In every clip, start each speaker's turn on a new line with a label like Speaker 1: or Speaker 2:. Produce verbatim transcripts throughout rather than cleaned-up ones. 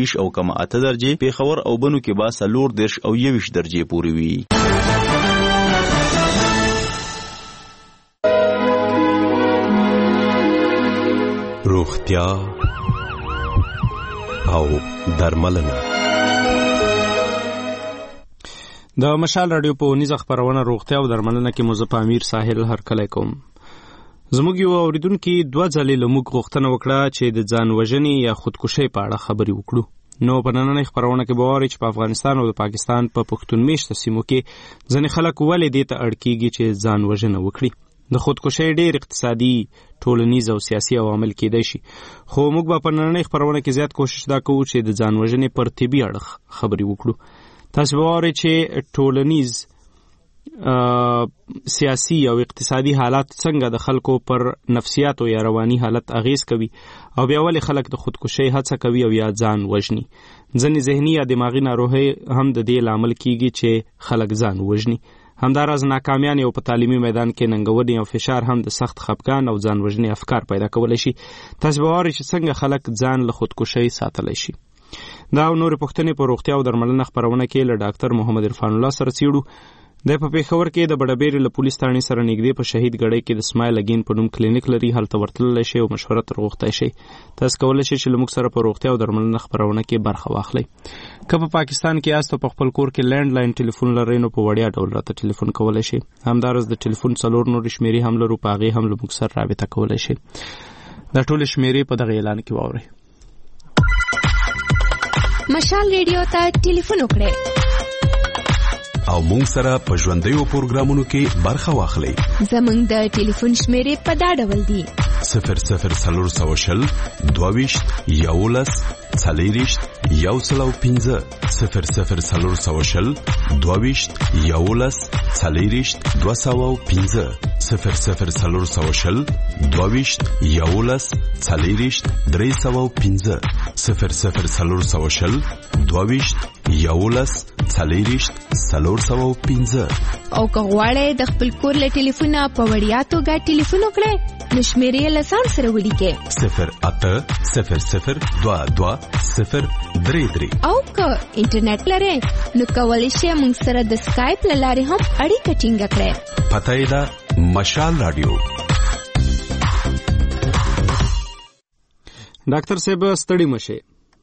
Speaker 1: ویش او کم اته درجه، پیښور او بنو کې با څلور دېرش او یویش درجه پورې وي.
Speaker 2: روغتیا او درملنه.
Speaker 3: د مشال رادیو په ونیزه خبرونه روغتیا او درملنه کې مزه امیر ساحل هرکلی کوم. زموږ یو اوریدونکي دوه ځلې له موږ غوښتنه وکړه چې د ځان وژنې یا خودکشۍ په اړه خبرې وکړو. نو په نننۍ خبرونه کې به واورئ چې په افغانستان او د پاکستان په پښتون میشته سیمو کې ځینې خلک ولې دې ته اړ کېږي چې ځان وژنه وکړي. د خودکشۍ ډېر اقتصادي، ټولنیز او سیاسي عوامل کېدای شي، خو موږ به په نننۍ خبرونه کې زیات کوشش دا کوو چې د ځان وژنې پر طبي اړخ خبرې وکړو. تاسو به واورئ چې ټولنیز، سیاسي او اقتصادي حالات څنګه د خلکو پر نفسیاتو یا رواني حالت اغیز کوي او بیا ولې خلک د خودکشۍ هڅه کوي او یا ځان وژني. ځینې ذهني یا دماغي ناروغۍ هم د دې لامل کیږي چې خلک ځان وژني. همداراز ناکامیان او په تعلیمي میدان کې ننګونې او فشار هم د سخت خپګان او ځان وژنې افکار پیدا کولی شي. تاسو به واورئ چې څنګه خلک ځان له خودکشۍ ساتلی شي. دا او نورې پوښتنې په روغتیا او درملنه خپرونه کې له ډاکټر محمد عرفان الله سره څیړو. د په پیښور کې د بډبېرې له پولیس تاڼې سره نږدې په شهید ګړۍ کې د سمایل اګین په نوم کلینیک لري. هلته ورتللی شئ او مشوره تر غوښتی شئ. تاسو کولی شئ چې له موږ سره په روغتیا او درملنه خپرونه کې برخه واخلئ. که په پاکستان کې یاست او په خپل کور کې لینډ لاین ټلیفون لرئ نو په وړیا ډول راته ټلیفون کولی شئ. همداراز د ټلیفون څلور نورې شمېرې هم لرو، په هغې هم له موږ سره رابطه کولی شئ. دا ټولې شمېرې په دغه اعلان کې واورئ.
Speaker 4: مشال ریډیو ته ټلیفون وکړئ
Speaker 2: او مونږ سره په ژوندیو پروګرامونو کې برخه واخلئ.
Speaker 4: زمونږ د ټلیفون شمیرې په دا ډول دي:
Speaker 2: صفر صفر څلور سوه شل دوه ویشت یولس څلېرویشت یو سل او پنځه، صفر صفر څلور سوه شل دوه ویشت یولس څلېرویشت دوه سوه او پنځه، صفر صفر څلور سوه شل دوه ویشت یولس څلېرویشت درې سوه او پنځه، صفر صفر څلور سوه شل دوه ویشت یولس څلېرویشت څلور سوه او پنځه.
Speaker 4: او که غواړئ د خپل کور له ټلیفونه په وړیا توګه ټلیفون وکړئ نو شمېرې له ځان سره ولیکئ:
Speaker 2: صفر اته صفر صفر دوه دوه صفر درې درې.
Speaker 4: او که انټرنیټ لرئ نو کولی شئ موږ سره د سکایپ له لارې هم اړیکه ټینګه کړئ.
Speaker 2: پته یې ده مشال رادیو.
Speaker 3: ډاکټر صاحب ستړي مشئ.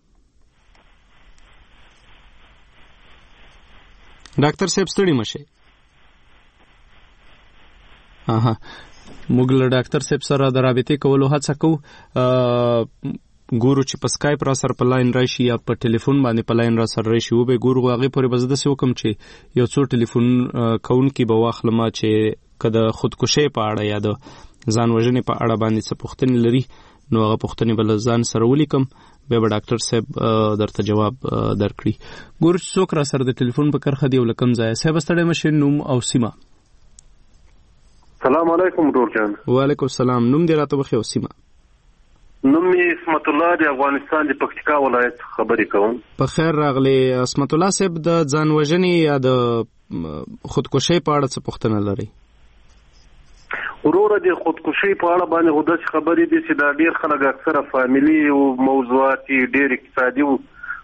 Speaker 3: ډاکټر صاحب ستړي مشئ. اها موږ له ډاکټر صاحب سره د رابطې کولو هڅه کوو. ګورو چې په سکایپ را سره په لاین راشي یا په ټلیفون باندې په لاین را سره راشي. و به ګورو هغې پورې به زه داسې وکړم چې یو څو ټلیفون کوونکي به واخلم چې که د خودکشۍ په اړه یا د ځان وژنې په اړه باندې څه پوښتنې لري نو هغه پوښتنې به له ځان سره ولیکم، بیا به ډاکټر صاحب درته جواب درکړي. ګورو چې څوک را سره د ټلیفون په کرښه دی او له کوم ځایه. صاحب ستړی مشئ، نوم او سیمه.
Speaker 5: سلام علیکم ډور جان.
Speaker 3: وعلیکم السلام. نوم دې راته وښیه او سیمه.
Speaker 5: نوم یې عصمت الله د افغانستان د پکتیکا ولایت خبرې کوم.
Speaker 3: په خیر راغلی عصمت الله صاحب. د ځان وژنې یا د خودکشۍ په اړه څه پوښتنه لرئ؟
Speaker 5: وروره د خودکشۍ په اړه باندې خو داسې خبرې دي چې دا ډېر خلک اکثره فامیلي او موضوعات ډېر اقتصادي او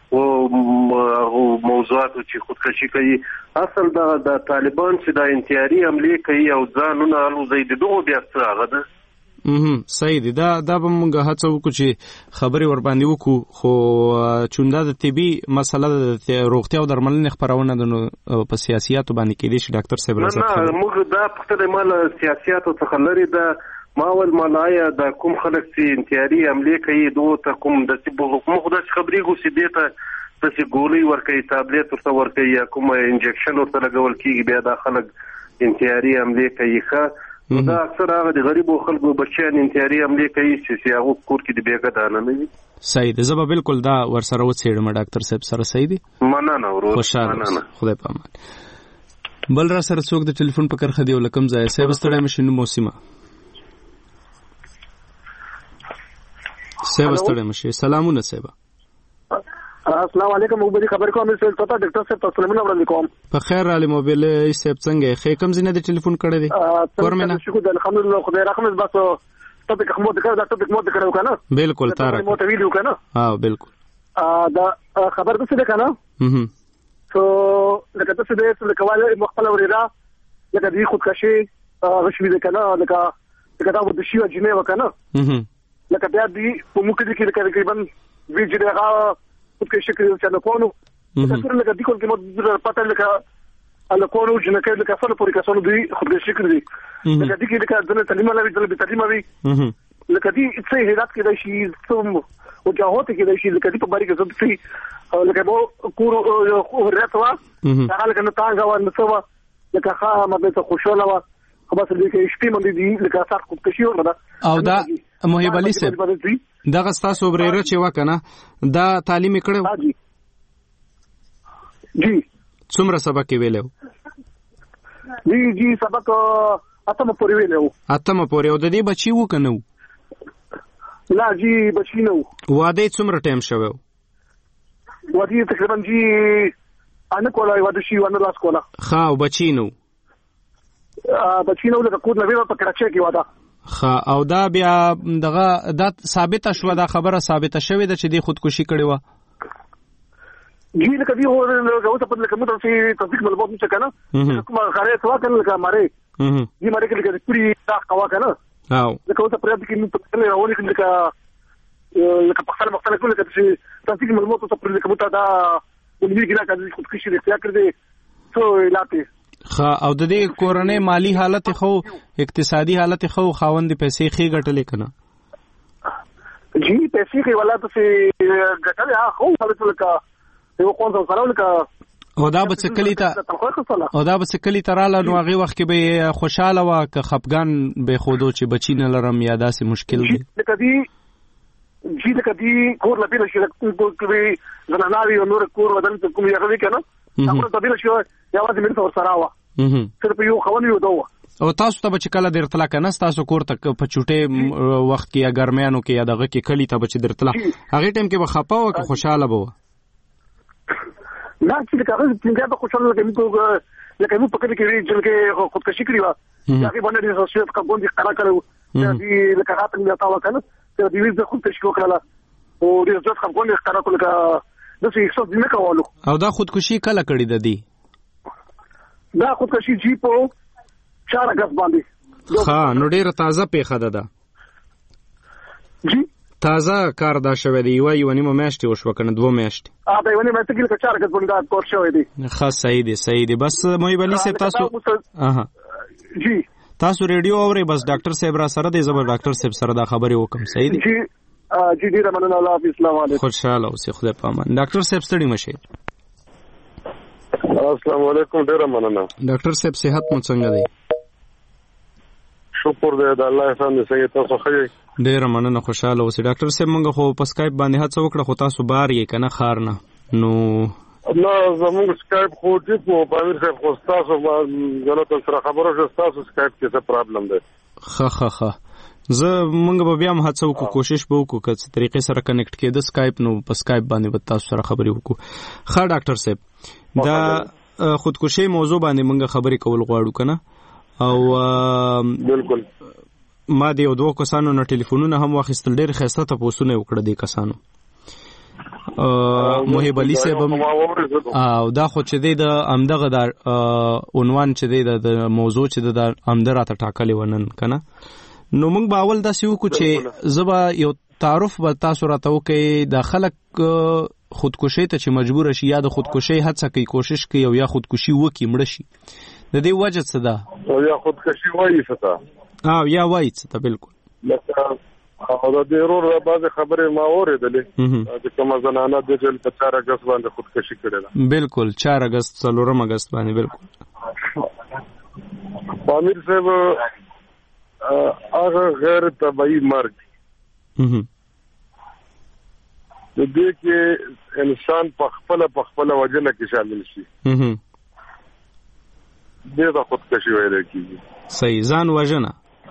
Speaker 5: موضوعات چې خودکشي کوي. اصل دا د طالبان چې دا انتحاري حملې کوي او ځانونه الوځي د دغو بیا څه هغه ده.
Speaker 3: صحیح دی. دا دا به موږ هڅه وکړو چې خبرې ورباندې وکړو، خو چون دا د طبي مسله د روغتیا او درملنې خپرونه ده نو په سیاسیاتو باندې کېدای شي ډاکټر صاحب راځي.
Speaker 5: نه موږ دا پوښتنه ما له سیاسیاتو څخه لرې ده. ما ول مالایا د کوم خلک چې انتحاري حملې کوي دوی ته کوم داسې موږ داسې خبرېږو چې دې ته داسې ګولۍ ورکوي، تابلیت ورته ورکوي یا کوم انجکشن ورته لګول کېږي، بیا دا خلک انتحاري حملې کوي. ښه دا اکثر هغه د غریبو خلکو بچیان انتحاري حملې کوي چې هغه کور کې د بېګا دانه نه وي.
Speaker 3: صحیح دی. زه به بالکل دا ورسره وڅېړم ډاکټر صاحب سره. صحیح دی.
Speaker 5: مننه ورور.
Speaker 3: خوشحاله خدای په امان. بل را سره څوک د ټلیفون په کرښه دی او له کوم ځایه؟ صاحب ستړی مشئ، نوم او سیمه. صاحب ستړی مشئ. سلامونه صاحب.
Speaker 6: السلام علیکم. وګورئ خبر کوم چې تاسو ډاکټر صاحب تاسو لمنه وړاندې کوم.
Speaker 3: په خیر علي موبایل صاحب څنګه خې کوم ځینې د ټلیفون کړی دی؟
Speaker 6: ورمنه شکر د الحمدلله خدای رحمت. بس ټاپک مو د کړه دا ټاپک مو د کړو کنه.
Speaker 3: بالکل تاره
Speaker 6: مو ته ویډیو کنه.
Speaker 3: ها بالکل.
Speaker 6: دا خبر څه ده کنه
Speaker 3: هم
Speaker 6: سو لکه څه ده لکه والي مخبل وريرا لکه دې خودکشي غشوي ده کنه لکه لکه دا د شیو جنې وکنه
Speaker 3: هم
Speaker 6: لکه بیا دې په موږ دې کې تقریبا وی چې هغه خودکشي کې چې نه کوو لکه څنګه لکه دې کول کې مو پته لکه اله کوو چې نه کې لکه څنګه پوری کسانو دې خودکشي کړی لکه دې کې لکه ځنه تعلیم لوي ځنه تعلیم وي لکه دې څه هدایت کې د شي څوم او جهات کې د شي لکه دې په باري کې څه شي لکه مو کور او راتوا هغه لکه نه تاګه و نه سوا لکه ښه مده خوشاله و خو بس دې کې شپې مونږ دې لکه تاسو خودکشي ورته
Speaker 3: او دا محب علي صاحب دغه ستاسو وريره چې وکنه دا تعلیم کړو
Speaker 6: جی جی
Speaker 3: څومره سبق ویلو
Speaker 6: جی جی سبق اتمه پورې ویلو
Speaker 3: اتمه پورې او د دې بچي وکنو
Speaker 6: لا جی بچی نو
Speaker 3: واده څومره ټایم شوو
Speaker 6: واده تقریبا جی ان کولا واده شي ونه لاس کولا
Speaker 3: ها او بچی نو
Speaker 6: بچی نو لکه کور نوې په کراچۍ کې واده
Speaker 3: ها او دا بیا دغه دا ثابت شوه دا خبره ثابت شوه د چې دی خودکشي کړي و
Speaker 6: جی لکه دی هو غوته په لکه متر چې تصدیق ملبوب نشه کنه کومه غره سوا کنه لکه ماره جی ماره کې لکه پوری دا قوا کنه
Speaker 3: او
Speaker 6: لکه اوسه پرې د کې په تل راولي کې لکه لکه په خپل مختلف کله چې تصدیق ملبوب ته پر لکه متر دا ولې کې دا چې خودکشي لري اختیار کړی څو علاقه
Speaker 3: خا او د دې کورنۍ مالی حالت خو اقتصادي حالت خو خاوند پیسې خې ګټلې کنه
Speaker 6: جی پیسې خې ولا ته ګټلې ها خو هغه لکه یو کوم څه سره لکه
Speaker 3: او دا به څکلی ته او دا به څکلی ته رااله نو هغه وخت کې به خوشاله وا که خپګان به خودو چې بچی نه لرم یا داسې مشکل دی
Speaker 6: لکه دی جی لکه دی کور لپاره شي کوم زناناوي او نور کور ودان کوم یو غوي کنه هغه ته بل شي یوازې مې تور سره وا صرف یو خونی یو دوه
Speaker 3: او تاسو ته چې کله درتلا کنه تاسو کور ته په چټه وخت کې یا ګرمیانو کې یا دغه کې کلی ته چې درتلا هغه ټیم کې به خپه او که خوشاله بو
Speaker 6: نه چې هغه څنګه به خوشاله لکه لکه مو پکې کې چې خودکشي کړی و هغه باندې د سوسیت کا ګوندې قرار کړو چې لکه هغه څنګه تاو کنه چې د ویز د خودکشي وکړه او د سوسیت کا ګوندې قرار کړو لکه د څه څه نه کولو
Speaker 3: او دا خودکشي کله کړی د دی
Speaker 6: دا خودکشي جی په چار اگست باندې
Speaker 3: ها نو ډیره تازه پیښه ده ده
Speaker 6: جی
Speaker 3: تازه کار دا شوی دی یو یو نیمه میاشتې وشو کنه دوه میاشتې
Speaker 6: ا دا یو نیمه میاشتې کې چار اگست باندې کار شوی دی
Speaker 3: ښه صحیح دی صحیح دی بس محب علي صاحب تاسو اها
Speaker 6: جی
Speaker 3: تاسو ریډیو اورئ بس ډاکټر صاحب را سره دی زبر ډاکټر صاحب سره دا خبرې وکم صحیح دی
Speaker 6: جی جی ډیره مننه الله حافظ السلام علیکم
Speaker 3: خوشاله اوسئ خدای پامان ډاکټر صاحب ستړي مشه
Speaker 7: السلام علیکم ډیره مننه
Speaker 3: ډاکټر صاحب صحت مو څنګه دی
Speaker 7: شکر دې د الله احسان دې سګي تاسو خیر
Speaker 3: ډیره مننه خوشاله اوسئ ډاکټر صاحب موږ خو په سکایپ باندې هڅه وکړه خو تاسو بار یې کنه خار نه نو
Speaker 7: نه زموږ سکایپ خو دې په پامیر صاحب خو تاسو غلط سره خبرو شو تاسو سکایپ کې څه پرابلم دی
Speaker 3: ښه ښه ښه زه موږ به بیا هم هڅه وکړو کوشش به وکړو که څه طریقې سره کنیکټ کېده سکایپ نو په سکایپ باندې به تاسو سره خبرې وکړو ښه ډاکټر صاحب دا خودکشي موضوع باندې موږ خبرې کول غواړو کنه او
Speaker 7: بالکل
Speaker 3: ما د یو دوه کسانو نه ټلیفونونه هم واخیستل ډېر ښایسته تپوسونه وکړه دې کسانو محب علي صاحب او دا خو چې دی د همدغه د عنوان چې دی د موضوع چې د همده راته ټاکلې و نن که نه نو موږ به اول داسې وکړو چې زه به یو تعارف به تاسو راته وکړئ د خلک خودکشۍ ته چې مجبوره شي یا د خودکشۍ هڅه کوي کوشش کوي او یا خودکشي وکړي مړه شي د دې وجه څه ده
Speaker 7: او یا خودکشي وایي څه ده
Speaker 3: او یا وایي څه ده بالکل
Speaker 7: لکه او د دې ورور بعضې خبرې ما اورېدلې چې کومه زنانه د جل په چار اګست باندې خودکشي کړې ده
Speaker 3: بالکل چار اګست څلورم اګست باندې بالکل
Speaker 7: پامیر صاحب هغه غیر طبیعي مرګ د دې کې انسان په خپله په خپله وجنه کې شامل شي دې ته خودکشي ویلی کېږي
Speaker 3: صحیح ځان وژنه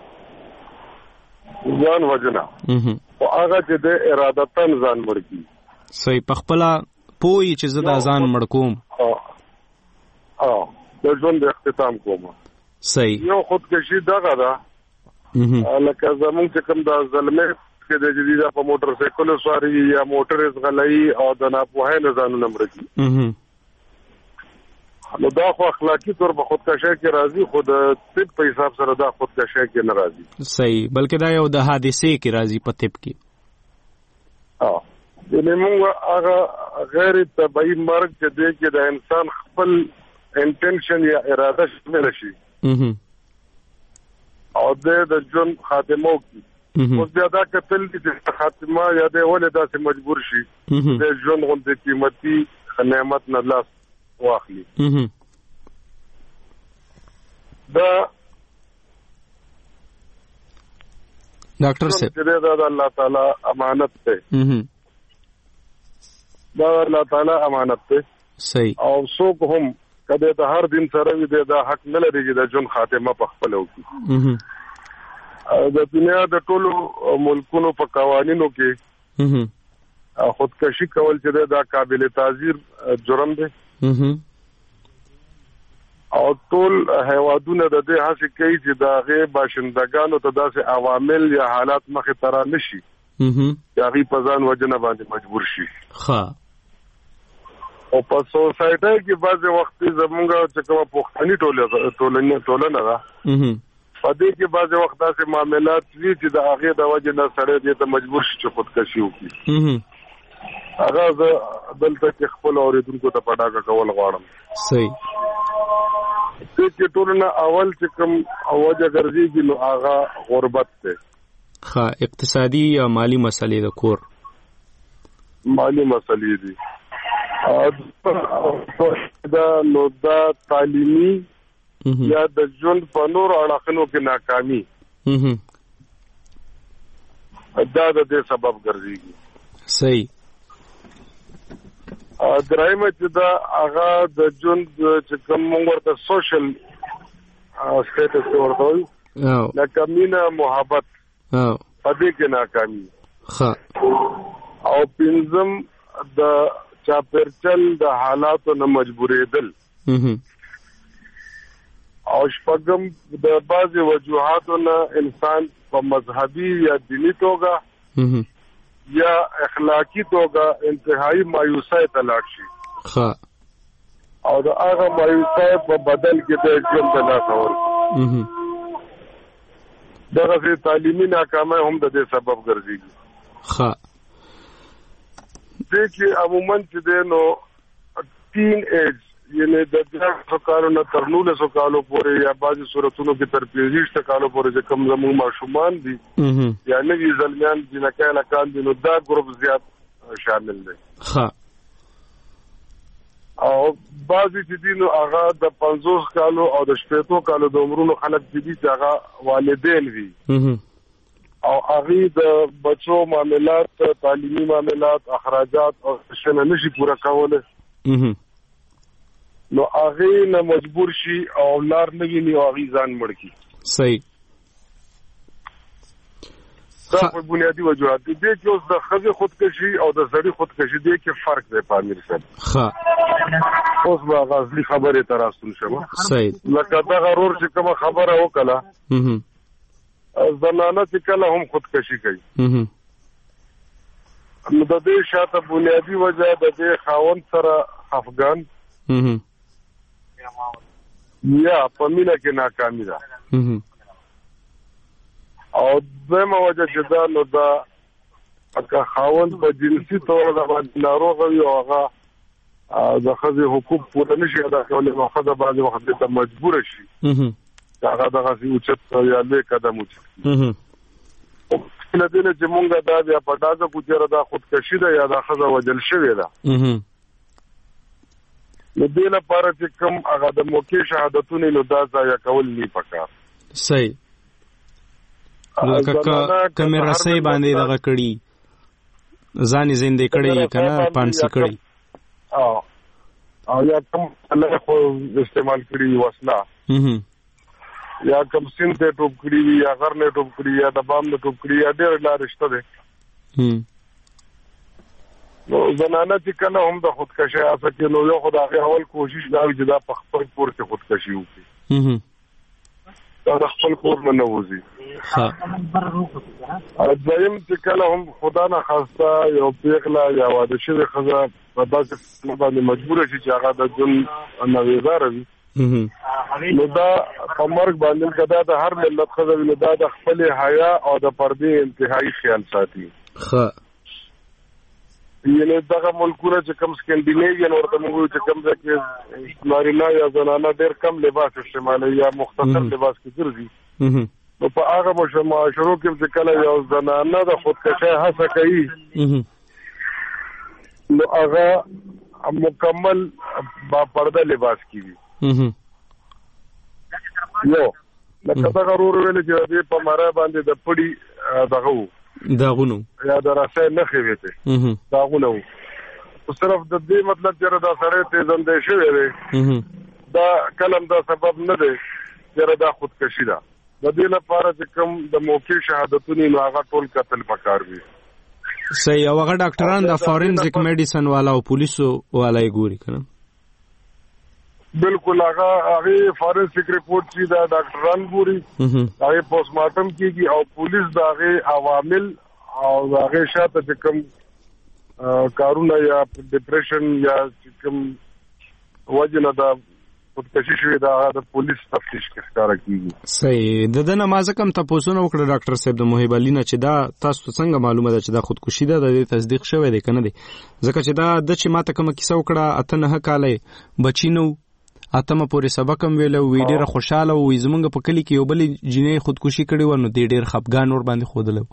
Speaker 7: ځان وژنه خو هغه چې د ارادتن ځان مړ کړي
Speaker 3: صحیح په خپله پوهي چې زه دا ځان مړ کوم
Speaker 7: د ژوند اختتام کوم
Speaker 3: صحیح
Speaker 7: یو خودکشي دغه ده لکه زمونږ چې کوم د زلمۍ کې د جديده په موټر سایکل سواري یا موټر غلای او د ناپوهۍ نه ځانونه مړ کی. نو دا خو اخلاقی طور په خودکشي کې راځي، خو د طب په حساب سره دا خودکشي کې نه راځي.
Speaker 3: صحیح، بلکې دا یو د حادثې کې راځي په طب کې.
Speaker 7: اه د موږ هغه غیر طبيعي مرګ چې دی کې د انسان خپل انټنشن یا اراده شامل شي او د ژوند خاتمه وکړي. اوس بیا دا کتل دي چې خاتمه یا د ولې داسې مجبور شي د ژوند غوندې قیمتي نعمت نه لاس واخلي. دا
Speaker 3: ډاکټر صاحب
Speaker 7: دا د الله تعالی امانت ده. دا الله تعالی امانت ده.
Speaker 3: صحیح.
Speaker 7: او څوک هم کله د هر دین سره وي دا حق نه لري چې د ژوند خاتمه په خپل وکړي. د دنیا د ټولو ملکونو په قوانینو کې خودکشي کول چې دا قابل تعزیر جرم دی او ټول هیوادونه د دې هڅه کوي چې دا غي باشندگانو ته داسې عوامل یا حالات مخې تر نشي چې غي په ځان وجنه باندې مجبور شي.
Speaker 3: ها
Speaker 7: او په سوسایټي کې بعضي وخت زمونږ چې کومه پښتني ټولنه ټولنه ټولنه ده په دې کې بعضي وخت داسې معاملات وي چې د هغه د وجه نه سره دې ته مجبور شي چې خودکشي وکړي. هغه دلته کې خپل اوریدونکو ته پډاګه کول غواړم.
Speaker 3: صحیح.
Speaker 7: چې ټولنه اول چې کوم اوجه ګرځي نو هغه غربت ده.
Speaker 3: ها اقتصادي یا مالی مسلې د کور
Speaker 7: مالی مسلې دي. دا نو دا تعلیمي یا د ژوند په نور اړخونو کې ناکامي دا د دې سبب ګرځي.
Speaker 3: صحیح.
Speaker 7: درایمه چې دا هغه د ژوند چې کوم ورته سوشل سټیټس ورته وي لکه مینا محبت په دې کې ناکامي.
Speaker 3: ها
Speaker 7: او پنځم د چاپرچل د حالاتو نه مجبورېدل او شپږم د بعضي وجوهاتو نه انسان په مذهبي یا دینی توګه یا اخلاقی توګه انتهایی مایوسۍ ته لاړ شي.
Speaker 3: ها
Speaker 7: او د هغه مایوسۍ په بدل کې د ژوند د لاس ورکړي. دغه تعلیمي ناکامۍ هم د دې سبب ګرځي.
Speaker 3: ها
Speaker 7: دې کې عموماً چې د نو ټین ایج یعنی د دغه کالو نه تر نولسو کالو پورې یا بعضي صورتونو کې تر پنځه کالو پورې چې کوم زموږ ماشومان دي یا نوي زلمیان دي لکه لکان دي نو دا ګروپ زیات شامل دي.
Speaker 3: ها
Speaker 7: او بعضي چې دي نو هغه د پنځوس کالو او د شپږو کالو د عمرونو خلک دي چې هغه والدین وي او هغه د بچو معاملات تعلیمي معاملات اخراجات او شنه نشي پورا کوله نو هغه نه مجبور شي او لار نه ویني او هغه ځان مړ کی.
Speaker 3: صحیح.
Speaker 7: دا په بنیادی وجوهات دي چې اوس د خځې خودکشي او د سړي خودکشي دی کې فرق دی په امیر صاحب.
Speaker 3: ها
Speaker 7: اوس به غزلی خبره تراسل شوه.
Speaker 3: صحیح.
Speaker 7: لکه دا غرور چې کومه خبره وکړه زنانه چې کله هم خودکشي کوي نو د دې شاته بنیادی وجه د دې خاوند سره افغان یا په مینا کې ناکامي ده. او دغه وجه چې دا نو دا اګه خاوند په جنسي تور د باندې ناروغ وي او هغه د خځې حقوق پوره نشي ادا کولای نو خځه باندې وخت ته مجبور شي هغه دغه اوچت یا له قدم اوچت. نه دې چې مونږه دا بیا په داګه کوچره دا خودکشي ده یا دا خځه وجل شوې ده نو دې لپاره چې کوم هغه د موقع شهادتونه نو دا ځای کول نه پکار.
Speaker 3: صحیح. لکه کیمرا سي باندې دغه کړي ځان زندې کړي کنه پانسي کړي
Speaker 7: او او یا کوم الله خو استعمال کړي وسله یا کوم سین ته ټوب کړي یا غر نه ټوب کړي یا د بام نه ټوب کړي یا ډېر لار شته ده. نو زنانه چې کله هم د خودکشي اسه کې نو یو خدای اول کوشش دا وي چې دا په خپل پور کې خودکشي وکړي دا د خپل کور نه نه وځي. دویم چې کله هم خدا نه خواسته یو پیغله یا واده شوې ښځه په داسې باندې مجبوره شي چې هغه د ژوند نویزاره وي، نو دا په مرګ باندې که دا د هر ملت ښځه وي نو دا د خپلې حیا او د پردې انتهایي خیال ساتي. یعنې دغه ملکونه چې کوم سکینډینیوین ورته موږ وایو چې کوم ځای کې نارینه یا زنانه ډېر کم لباس استعمالوي یا مختصر لباس کې ګرځي، نو په هغه معاشرو کې چې کله یو زنانه د خودکشۍ هڅه کوي نو هغه مکمل با پرده لباس کیږي. یو لکه دغه ورور ویل چې دې په ماره باندې د پړي دغه وو
Speaker 3: داغونو
Speaker 7: یا د راسه نه خويته داغونو، صرف د دې مطلب چې دا سړی ته زنده شوی دی دا کلم دا سبب نه دی چې دا خودکشي ده. د دې لپاره چې کوم د موقع شهادتونه نو هغه ټول قتل پکار وي.
Speaker 3: صحیح. او هغه ډاکټران د فورنزیک میډیسن والا او پولیسو والا یې ګوري کنه؟
Speaker 7: بالکل هغه هغه فورنزیک ریپورت چې دا ډاکټران ګوري، هغه پوسټ مارټم کیږي او پولیس دا هغه عوامل او هغه شاته چې کوم کارونه یا ډیپریشن یا کوم وجنه دا خودکشي شوی دا د پولیس تفتیش کې ښکارا کیږي.
Speaker 3: صحیح. د دنه مازه کم تاسو نو وکړه ډاکټر صاحب د محب علي نه چې دا تاسو څنګه معلومه ده چې دا خودکشي ده، د تصدیق شوی دی کنه دی؟ ځکه چې دا د چې ماته کوم کیسه وکړه اته نه کاله بچینو اتمه پورې سبق هم ویلو وی ډیره خوشاله وې زمونږ په کلی کې یو بل جنې خودکشي کړي و نو ډیر خپګان ور باندې خودلو.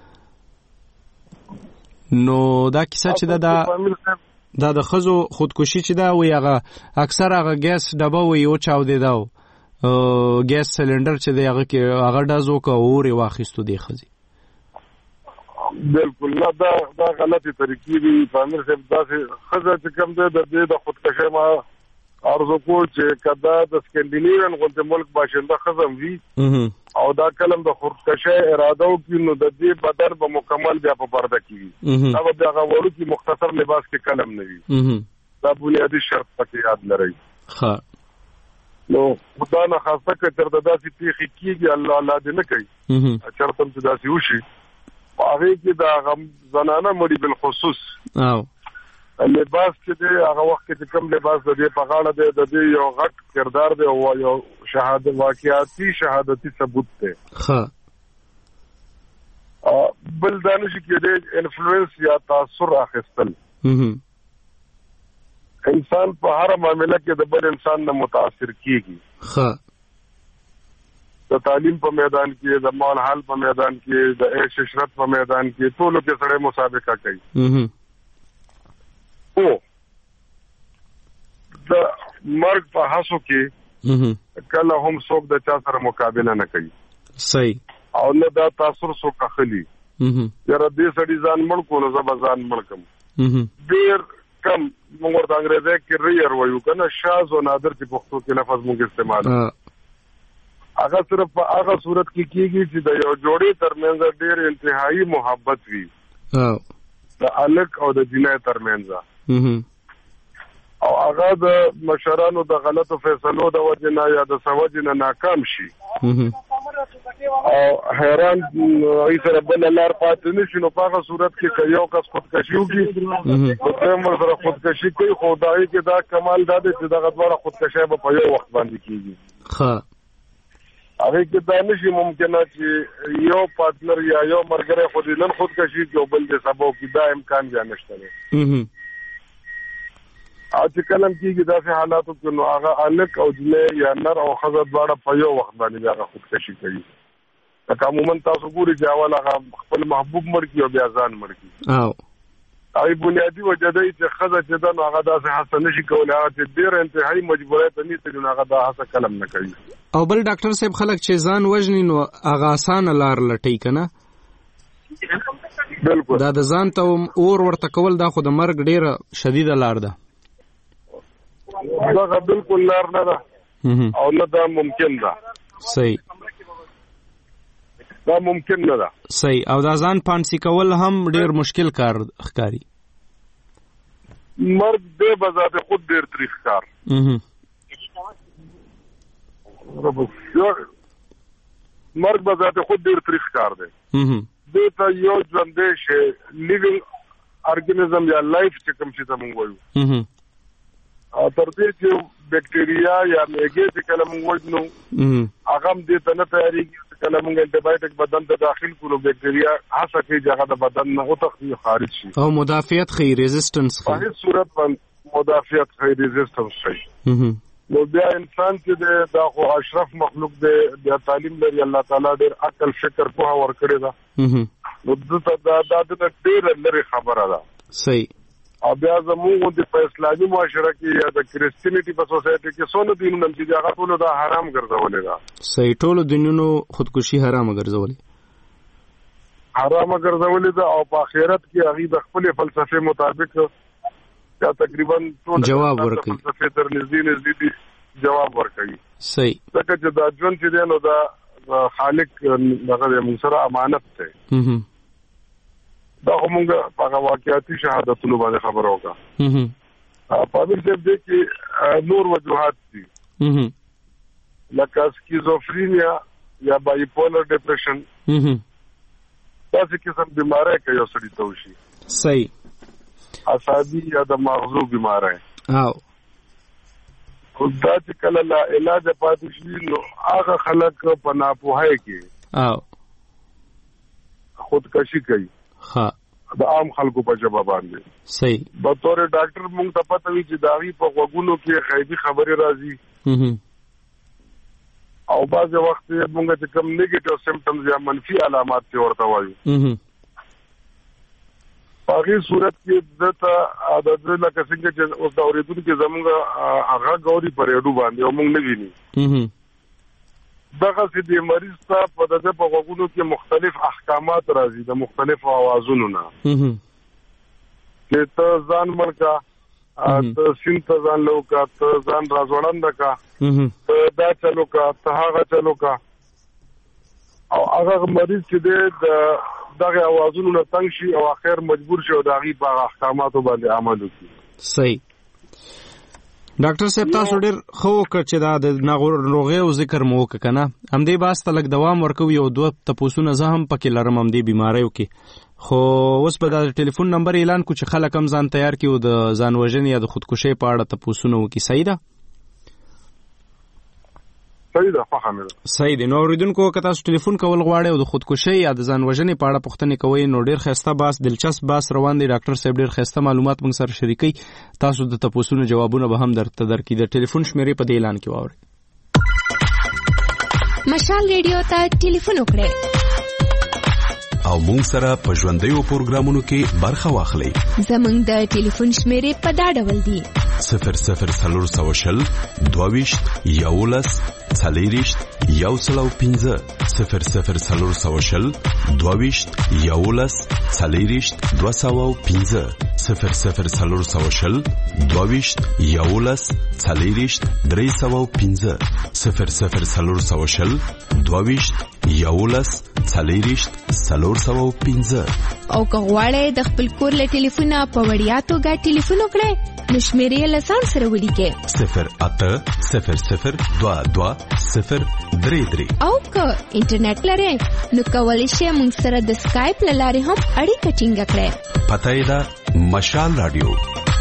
Speaker 3: نو دا کیسه چې دا دا د خزو خودکشي چې دا وی هغه اکثر هغه ګیس ډبه وی او چاو دی دا ګیس سلندر چې دی هغه کې هغه دازو کا اوري واخیستو دی خزي.
Speaker 7: بالکل نه دا دا غلطی طریقې دي. پامیر صاحب دا خزه چې کوم دی د دې د خودکشي ما ارزو کو چې کدا د سکینډینیوین غونډه ملک باشنده خزم وی او دا کلم د خودکشي اراده وکړي نو د دې بدن په مکمل بیا په پرده کیږي. دا به هغه ورو کې مختصر لباس کې کلم نه وي. دا بنیادی شرط پکې یاد لرئ. ها نو خدای نه خاصه کې تر داسې پیخي کیږي الله الله دې نه کوي چرته چې داسې وشي هغه کې دا غم زنانه مړي بل خصوص او لباس چې دی هغه وخت کې کوم لباس د دې په غاړه دی د دې یو غټ کردار دی او یو شهادت واقعیاتي شهادتي ثبوت دی. ها بل دانش کې دی انفلوئنس یا تاثر اخیستل. انسان په هر معاملې کې د بل انسان نه متاثر کیږي. ها د تعلیم په میدان کې د مال حال په میدان کې د عیش عشرت په میدان کې ټول کې سره مسابقه کوي. او د مرګ په حسو کې کله هم څوک د چا سره مقابله نه کوي. صحیح. او نه دا تاثر څوک اخلي یاره دې سړي ځان مړ کو نو زه به ځان مړ کم. ډېر کم موږ ورته انګریزي کې ریئر وایو کنه شاذ او نادر چې پښتو کې لفظ موږ استعمال هغه صرف په هغه صورت کې کیږي چې د یو جوړې ترمنځ ډېر انتهایی محبت وي د الک او د جنای ترمنځ او هغه د مشرانو د غلطو فیصلو د وجه نه یا د سوجه نه ناکام شي او حیران ای سره بل لار پاتې نشي نو په هغه صورت کې که یو کس خودکشي وکړي نو څومره سره خودکشي کوي خدای کې دا کمال دا دی چې دغه ډول خودکشي به په یو وخت باندې کیږي. ها هغه کې دا نشي ممکنه چې یو پارتنر یا یو مرګره خو دې نن خودکشي کوي بل دې سبب کې دا امکان یا نشته. او چې کلم کېږي داسې حالاتو کې نو هغه الک او جنې یا نر او ښځه دواړه په یو وخت باندې هغه خودکشي کوي. لکه عموما تاسو ګورئ چې اول هغه خپل محبوب مړ کړي او بیا ځان مړ کړي. او هغې بنیادي وجه دی چې ښځه چې ده نو هغه داسې هڅه نه شي کولی هغه چې ډېره انتهایي مجبورۍ ته نیسي نو هغه دا هڅه کلم نه کوي.
Speaker 3: او بل ډاکټر صاحب خلک چې ځان وژني نو هغه اسانه لار لټوي که نه؟ بالکل. دا د ځان ته اور ورته کول دا خو د مرګ ډېره شدیده لار ده.
Speaker 7: دا بالکل لار نه ده او نه دا ممکن ده.
Speaker 3: صحیح.
Speaker 7: دا ممکن نه ده.
Speaker 3: صحیح. او دا ځان پانسي کول هم ډیر مشکل کار ښکاري.
Speaker 7: مرګ دې بذات خود ډیر تریخ کار. مرګ به ذات خود ډیر تریخ کار دی. دې ته یو ژوندې شی لیوینګ ارګانیزم یا لایف چې کوم شي ته موږ وایو او تر دې چې بیکټیریا یا میګې چې کله موږ وایو نو هغه هم دې ته نه تیاریږي چې کله موږ انټي بایوټیک بدن ته داخل کړو بیکټیریا هڅه کوي چې هغه د بدن نه وتښتي خارج شي او
Speaker 3: مدافعت خي ریزिस्टنس
Speaker 7: په هیڅ صورت باندې مدافعت خي ریزिस्टنس شي. نو بیا انسان چې دا خو اشرف مخلوق دی بیا تعلیم لري الله تعالی ډېر عقل فکر په اور کړی دا نو دته دا د ډېر لري خبره ده.
Speaker 3: صحیح.
Speaker 7: او بیا زموږ د اسلامي معاشره کې یا د کریسچینټي په سوسایټي کې څونه دینونه چې هغه ټول دا حرام ګرځولې ده.
Speaker 3: صحیح. ټول دینونو خودکشي حرام ګرځولې
Speaker 7: حرام ګرځولې ده او په آخرت کې هغه د خپل فلسفه مطابق یا تقریبا ټول
Speaker 3: جواب ورکړي
Speaker 7: فلسفه تر نږدې نږدې جواب ورکړي.
Speaker 3: صحیح.
Speaker 7: ځکه چې دا ژوند چې دی نو دا خالق دغه موږ سره امانت دی. دا همغه په واقعیتي شهادتونو باندې خبر وکړه. په دې ځای کې نور وجوهات دي لکه سکیزوفرینیا یا بایپولر ډیپریشن دا څه قسم بیماری کوي یو سړی ته وشي.
Speaker 3: صحیح.
Speaker 7: اعصابي یا د مغزو بیماری
Speaker 3: او
Speaker 7: خدا چې کله لا علاج پاتې شي نو هغه خلک په ناپوهۍ کې
Speaker 3: او
Speaker 7: خودکشي کوي.
Speaker 3: ها
Speaker 7: د عام خلکو په جواب باندې.
Speaker 3: صحیح.
Speaker 7: په تور ډاکټر مونږ ته پته وی چې داغي په وګونو کې غیبي خبرې راځي او بعض وخت مونږ ته کم نیگیټیو سمپټمز یا منفي علامات ته ورته وایو. په هغه صورت کې دته عادت لکه څنګه چې اوس دا اوریدونکو کې زموږ هغه غوري پرېډو باندې او مونږ نه ویني دغه چې د مریض ته په دغه په غوږونو کې مختلف احکامات راځي د مختلف اوازونو نه چې ته ځان مرکا ته سین ته ځان لوکا ته ځان راځوړند کا ته دا چلو کا ته هغه چلو کا او هغه مریض چې د دغه اوازونو نه تنګ شي او اخر مجبور شي او دغه په احکاماتو باندې عمل وکړي.
Speaker 3: صحیح. ډاکټر صاحب تاسو ډېر خو وکړ چې دا د ناروغۍ او ذکر مو وکړ کنه همدې باس ته لګ دوام ورکوي او دوه تپوسونه زه هم پکې لرم همدې بیماریو کې خو اوس په د ټلیفون نمبر اعلان کو چې خلک هم ځان تیار کړي او د ځان وژنې یا د خودکشي په اړه تپوسونه وکړي. صحیح ده؟
Speaker 7: صحیح ده. فهمه ده.
Speaker 3: صحیح ده. نو اوریدونکو که تاسو ټلیفون کول غواړئ او د خودکشي یا د ځان وژنې په اړه پوښتنه کوئ نو ډېر ښایسته باس دلچسپ باس روان دی. ډاکټر صاحب ډېر ښایسته معلومات موږ سره شریکي. تاسو د تپوسونو جوابونه به هم درته درکړي. د ټلیفون شمیرې په دې اعلان کې واورئ.
Speaker 4: مشال ریډیو ته ټلیفون وکړئ
Speaker 2: او موږ سره په ژوندیو پروګرامونو کې برخه واخلئ.
Speaker 4: زموږ د ټلیفون شمیرې په دا ډول دي:
Speaker 2: صفر صفر څلور سوه شل دوه ویشت یولس څلېرویشت یو سل او پنځه صفر صفر څلور سوه شل دوه ویشت یولس څلېرویشت دوه سوه او پنځه صفر صفر څلور سوه شل دوه ویشت یولس څلېرویشت درې سوه او پنځه صفر صفر څلور سوه شل دوه ویشت یولس څلېرویشت څلور سوه او پنځه
Speaker 4: او که غواړئ د خپل کور له ټلیفونه په وړیا توګه ټلیفون وکړئ نو شمیرې له ځان سره ولیکئ
Speaker 2: صفر اته صفر صفر دوه دوه صفر درې درې
Speaker 4: او که انټرنیټ لرئ نو کولی شئ موږ سره د سکایپ له لارې هم اړیکه ټینګه کړئ.
Speaker 2: پته یې ده مشال راډیو.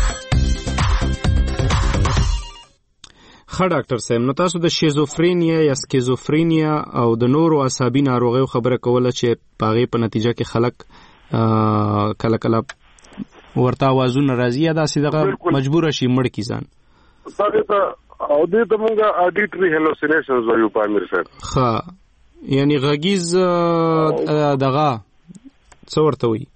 Speaker 3: ښه ډاکټر صاحب نو تاسو د شیزوفرینیا یا سکیزوفرینیا او د نورو اعصابي ناروغیو خبره کوله چې په هغې په نتیجه کې خلک کله کله ورته اوازونه راځي یا داسې دغه مجبوره شي مړ کړي ځان.
Speaker 7: او دې ته موږ اډیټري هلوسینیشنز وایو په امیر صاحب.
Speaker 3: ښه یعنی غږیز دغه څه ورته وایي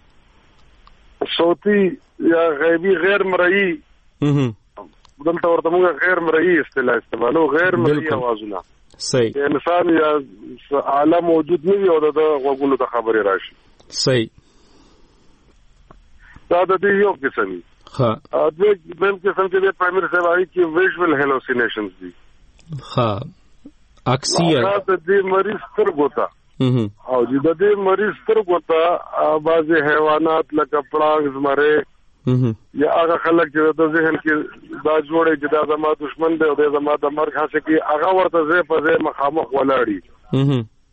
Speaker 7: صوتي یا غیبي غیر مرئي دلته ورته موږ غیر مرئي اصطلاح استعمالو غیر مرئي اوازونه.
Speaker 3: صحیح.
Speaker 7: انسان یا عالم موجود نه وي او د غوږونو ته خبرې راشي.
Speaker 3: صحیح.
Speaker 7: دا د دې یو قسم دی.
Speaker 3: ها
Speaker 7: ا دې بل قسم کې د پرایمری سیوای کې ویژوال هلوسینیشنز دي.
Speaker 3: ها اکسیه
Speaker 7: دا د دې مریض سترګو ته او د دې مریض سترګو ته بعضی حیوانات لکه پړانګ زمره یا هغه خلک چې د ذهن کې دا جوړي چې دا زما دشمن دی او دا زما د مرګ هڅه کوي هغه ورته زه په زه مخامخ ولاړی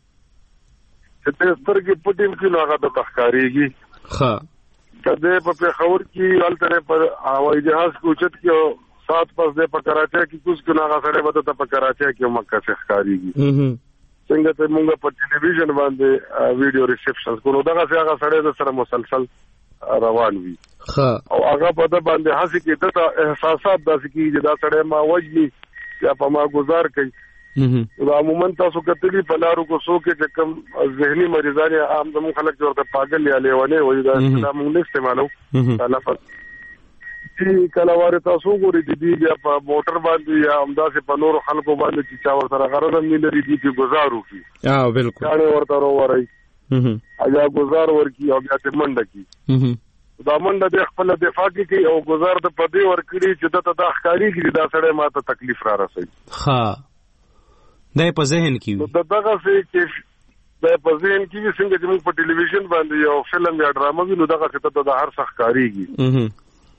Speaker 7: چې سترګې پټیم کې نو هغه د تخکاریږي.
Speaker 3: ښه
Speaker 7: کده په پیښور کې الټره پر هوایي جهاز کې اوچت کې سات پس د په کراچۍ کې کوس کې هغه سره وته ته په کراچۍ کې مکه څخه ښکاریږي. څنګه ته موږ په ټلویزیون باندې ویډیو ریسپشنز کوو دغه څنګه سره د سره مسلسل روان وي.
Speaker 3: ښه
Speaker 7: او هغه په د باندې هڅه کې د احساسات داسې کې چې دا سره ما وجني یا په ما گزار کوي. دا عموما تاسو کتلی په لارو کو سو کې چې کوم ذهني مریضان یا عام زموږ خلک ورته پاگل یا لیوانه وایي دا موږ نه استعمالو لفظ چې کله واره تاسو ګوري چې دی په موټر باندې یا همداسې په نور خلکو باندې چې چا ورته غرض هم نه لري چې گزارو کی.
Speaker 3: ها بالکل
Speaker 7: ځان ورته وروړي اجا گزار ورکی او بیا ته منډه کی. دا منډه د خپل دفاع کوي او گزار د پدې ورکړي چې د د اخکاری کې دا سره ماته تکلیف را رسي.
Speaker 3: ها دا په ذهن کې وي.
Speaker 7: دا دغه څه کې دا په ذهن کې وي څنګه چې موږ په ټلویزیون باندې یو فلم یا ډرامه وینو دغه څه ته د هر څه ښکاریږي.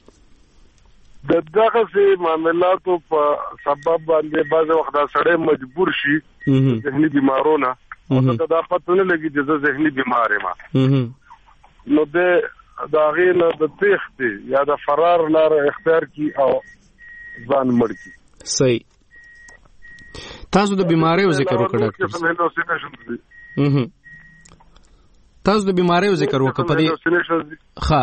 Speaker 7: د دغه څه معاملاتو په سبب باندې بعض وخت دا سړی مجبور شي ذهني بیمارونه او دا پته نه لګي چې زه ذهني بیمار یم. نو د دا غینه د تخت یا د فرار لار اختیار کی او ځان مړ کی.
Speaker 3: صحیح. تاسو د بیماریو ذکر وکړه ډاکټر. تاسو د بیماریو ذکر وکړه په دې ښه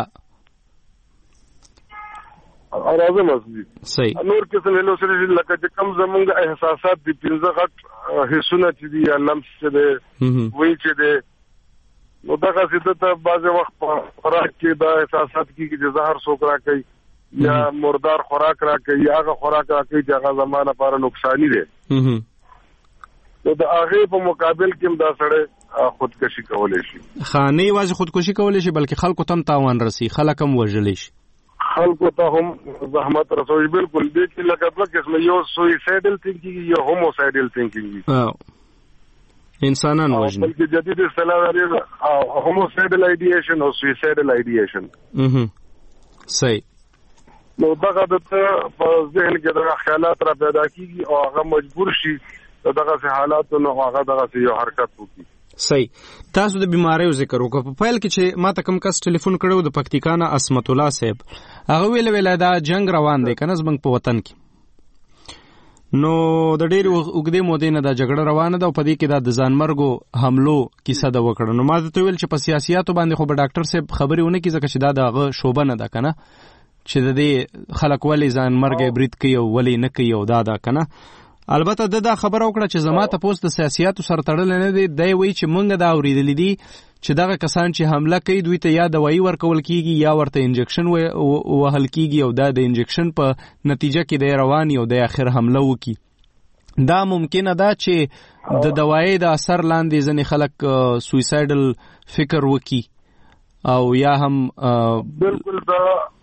Speaker 7: راځم اصلي.
Speaker 3: صحیح.
Speaker 7: نور قسم هلوسینیشن لکه چې کم زمونږ احساسات دي پنځه غټ حسونه چې دي یا لمس چې دي وایي چې دي نو دغه څه ته بعضې وخت په خوراک کې دا احساسات کېږي چې زهر څوک راکوي یا مردار خوراک راکوي یا هغه خوراک راکوي چې هغه زما لپاره نقصاني دی. نو د هغې په مقابل کې هم دا سړی خودکشي کولی شي.
Speaker 3: ښه نه یوازې خودکشي کولی شي بلکې خلکو ته هم تاوان رسي خلک هم وژلی شي.
Speaker 7: خلکو ته هم زحمت رسوي. بالکل دې کې لکه دوه قسمه یو سویسایډل تھینکینګ یو هوموسایډل تھینکینګ
Speaker 3: انسانان وژني.
Speaker 7: بلکې جدید اصطلاح لري هوموسایډل آیډیشن او سویسایډل آیډیشن.
Speaker 3: صحیح.
Speaker 7: نو دغه د په ذهن کې دغه خیالات را پیدا کیږي او هغه مجبور شي دغه سه حالات نو هغه دغه یو حرکت وکړي.
Speaker 3: صحیح. تاسو د بیماریو ذکر وکړو په پیل کې چې ما ته کوم کس ټلیفون کړو د پکتیکا نه عصمت الله صاحب هغه ویل ویل دا جنگ روان دی کنه زمنګ په وطن کې نو د ډېر وګړي مودې نه دا جګړه روانه ده او په دې کې دا د ځانمرګو حملو کیسه دا وکړه. نو ما ته ویل چې په سیاسياتو باندې خو به ډاکټر صاحب خبرې ونه کی ځکه چې دا دغه شوبه نه ده کنه چې د دې خلک ولې ځانمرګ برید کوي او ولې نه کوي او دا دا کنه. البته د دا خبره وکړه چې زما ته پوسټ د سیاسياتو سره تړل نه دی. دی وایي چې مونږ دا اورېدلې دي چې دغه کسان چې حمله کوي دوی ته یا دوايي ورکول کیږي یا ورته انجکشن وهل کیږي او دا د انجکشن په نتیجه کې د روان یو د اخر حمله وکي. دا ممکنه ده چې د دوايي د اثر لاندې ځنې خلک سویسایډل فکر وکي او یا هم
Speaker 7: بالکل دا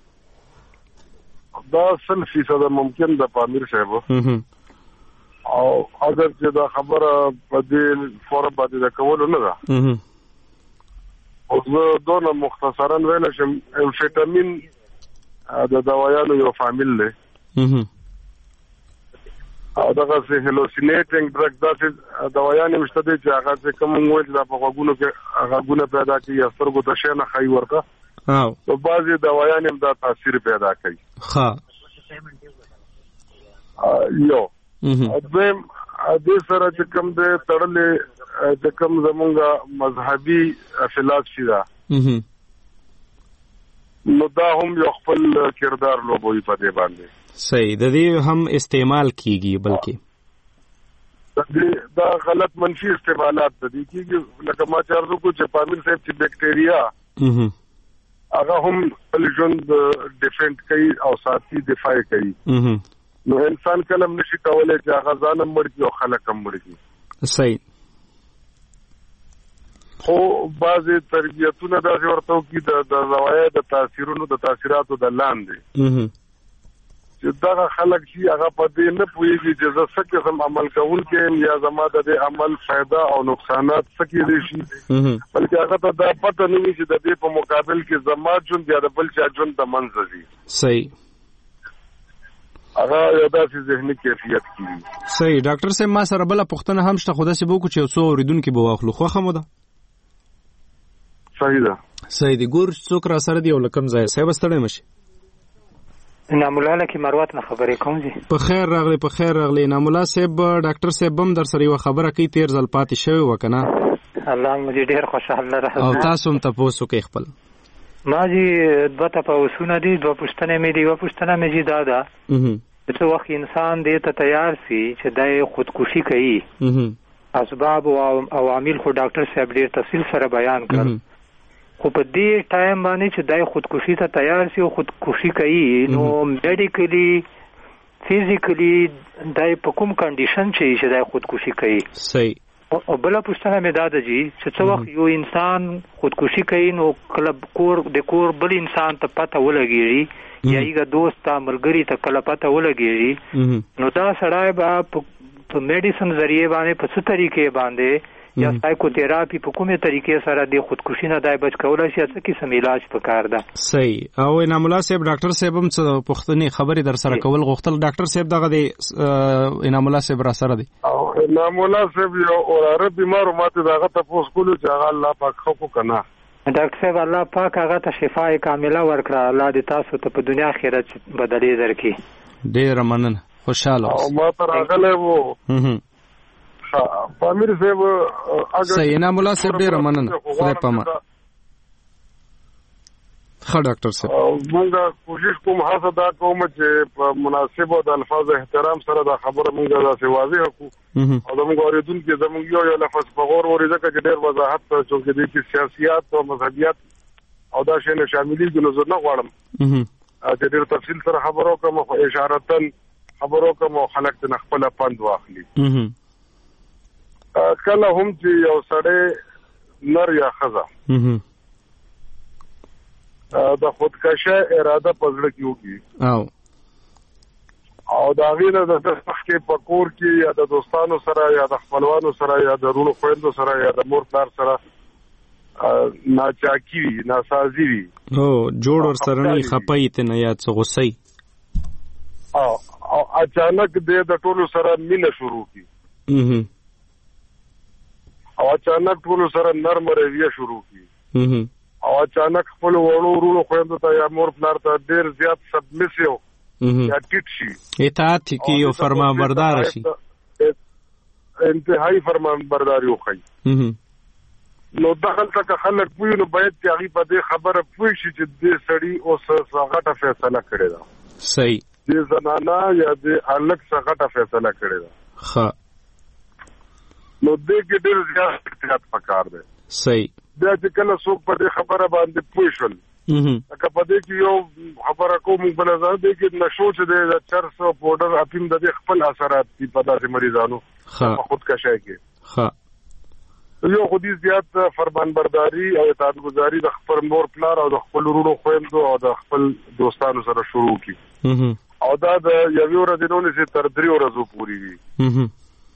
Speaker 7: دا سل فیصد ممکن ده پامیر صاحب. او اگر چې دا خبره په دې فورم باندې دا کول نه ده او زه دونه مختصرا ویل شم امفیټامین د دوايانو یو فامیل دی او دغه سه هلوسینیټینګ ډرګ داسې دوايانې مشته دي چې هغه چې کوم وایي دا په غوګونو کې غوګونه پیدا کوي یا سترګو ته شي نه خای ورته او په بعضي دوايانې هم دا تاثیر پیدا کوي.
Speaker 3: ها
Speaker 7: یو دویم دې سره چې کوم دې تړلې چې کوم زمونږ مذهبي فلسفي ده نو دا هم یو خپل کردار لوبوي په دې باندې.
Speaker 3: صحیح. د دې هم استعمال کیږي بلکې
Speaker 7: دا غلط منفي استعمالات دي کیږي لکه ما چارو کو چې پامیر صاحب چې بیکټیریا هغه هم خپل ژوند ډیفنډ کوي او ساتي دفاع کوي. نو انسان کلم نشي کولای چې هغه ځان مړ کړي او خلک هم مړ کړي.
Speaker 3: صحیح.
Speaker 7: خو بعضې تربیتونه داسې ورته وکړي د دوايي د تاثیرونو د تاثیراتو د لاندې چې دغه خلک چې هغه په دې نه پوهېږي چې زه څه قسم عمل کوونکی یم یا زما د دې عمل فایده او نقصانات څه کېدی شي بلکې هغه ته دا پته نه وي چې د دې په مقابل کې زما ژوند یا د بل چا ژوند د منځه ځي.
Speaker 3: صحیح.
Speaker 7: هغه یو داسې ذهني کیفیت کیږي.
Speaker 3: صحیح. ډاکټر صاحب ما سره بله پوښتنه هم شته خو داسې به وکړو چې یو څو اورېدونکي به واخلو خوښه مو ده؟
Speaker 7: صحیح ده
Speaker 3: صحیح دی. ګور څوک را سره دی او لکم ځای صاحب ستړی مشي.
Speaker 8: نامولاله کې مروت نه خبرې کوم جی.
Speaker 3: په خیر راغلی په خیر راغلی. نامولا صاحب ډاکټر صاحب هم در سره یو خبره کوي تیر ځل پاتې شوی وکنه.
Speaker 8: الله مې ډیر خوشاله راځي.
Speaker 3: او تاسو هم تاسو کې خپل
Speaker 8: ما جی دوه تاسوونه دي دوه پښتنه مې دی و پښتنه مې جی دادا. اها څو وخت انسان دې ته تیار سي چې دای خودکشي کوي. اها اسباب او عوامل خو ډاکټر صاحب ډیر تفصیل سره بیان کړل. خو په دې ټایم باندې چې دای خودکشي ته تیار سي او خودکشي کوي نو میډیکلی فزیکلی دای په کوم کنډیشن چې دای خودکشي کوي.
Speaker 3: صحیح.
Speaker 8: او بل پښتنه مې دادا جی چې څو وخت یو انسان خودکشي کوي نو کله کور د کور بل انسان ته پته ولګي یا یو دوست ته ملګری ته کله پته ولګي نو دا سړی به په میډیسن ذریعہ باندې په څه طریقې باندې یا سایکو تراپی په کومه طریقې سره د خودکشي نه دای بچ کولای شي چې قسم علاج پکار ده.
Speaker 3: صحیح. او انامولا صاحب ډاکټر صاحب هم څه پښتني خبرې در سره کول غوښتل. ډاکټر صاحب دغه د انامولا صاحب را سره دی.
Speaker 7: او انامولا صاحب یو اوراره بیمار ماته دغه تاسو کولو چې هغه الله پاک خو کنه.
Speaker 8: ډاکټر صاحب الله پاک هغه ته شفای کامله ورکړه. الله دې تاسو ته په دنیا آخرت بدلې درکړي.
Speaker 3: ډیر مننه. خوشاله
Speaker 7: او ما تر هغه له پامیر صاحب اگر
Speaker 3: صحیح. انامولا صاحب ډیر مننه. خدای پاما. ښه ډاکټر صاحب
Speaker 7: موږ کوشش کوم هڅه دا کوم چې په مناسب او د الفاظ احترام سره دا خبره موږ دا واضح کو او زموږ اوریدونکو زموږ یو یو لفظ په غور ورته چې ډیر وضاحت چې د دې سیاسيات او مذهبيات او دا شی نه شاملي د نظر نه غواړم چې ډیر تفصیل سره خبرو کوم خو اشارتن خبرو کوم خلک ته خپل پند واخلي. کله هم چې یو سړی نر یا ښځه د خودکشي اراده پزړه کې وکړي او او دا غینه د تخکې پکور کې یا د دوستانو سره یا د خپلوانو سره یا د رونو خويندو سره یا د مور پلار سره ناچاکی وي ناسازي وي
Speaker 3: او جوړ ور سره نه خپای ته نه یا څه غوسي
Speaker 7: او او اچانک د ټولو سره مینه شروع کی او اچانک ټول سره نرم رویه شروع کی او اچانک خپل وړو ورونو خويندو ته یا مور پلار ته ډیر زیات سبمسیو یا ټیټ شي
Speaker 3: اطاعت کی او فرمانبردار شي
Speaker 7: انتهایی فرمانبرداري وکړي. نو دغه تک خلک پوي نو باید چې هغه په دې خبره پوي شي چې دې سړی اوس څنګه فیصله کړی دا.
Speaker 3: صحیح.
Speaker 7: دې زنانا یا دې الګ څنګه فیصله کړی دا.
Speaker 3: ښه.
Speaker 7: نو دې کې ډېر زیات احتیاط پکار دی.
Speaker 3: صحیح.
Speaker 7: دا چې کله څوک په دې خبره باندې پوه شول که په دې کې یو خبره کوم بل ځای دې کې نشو چې د چرس او پاوډر اپیم د خپل اثرات په داسې مریضانو په خودکشي کې ښه یو خودي زیات فرمانبرداري او اطاعتګزاري د خپل مور پلار او د خپل ورونو خويندو او د خپل دوستانو سره شروع کی او دا د یو ورځې نه چې تر درې ورځې پورې وي.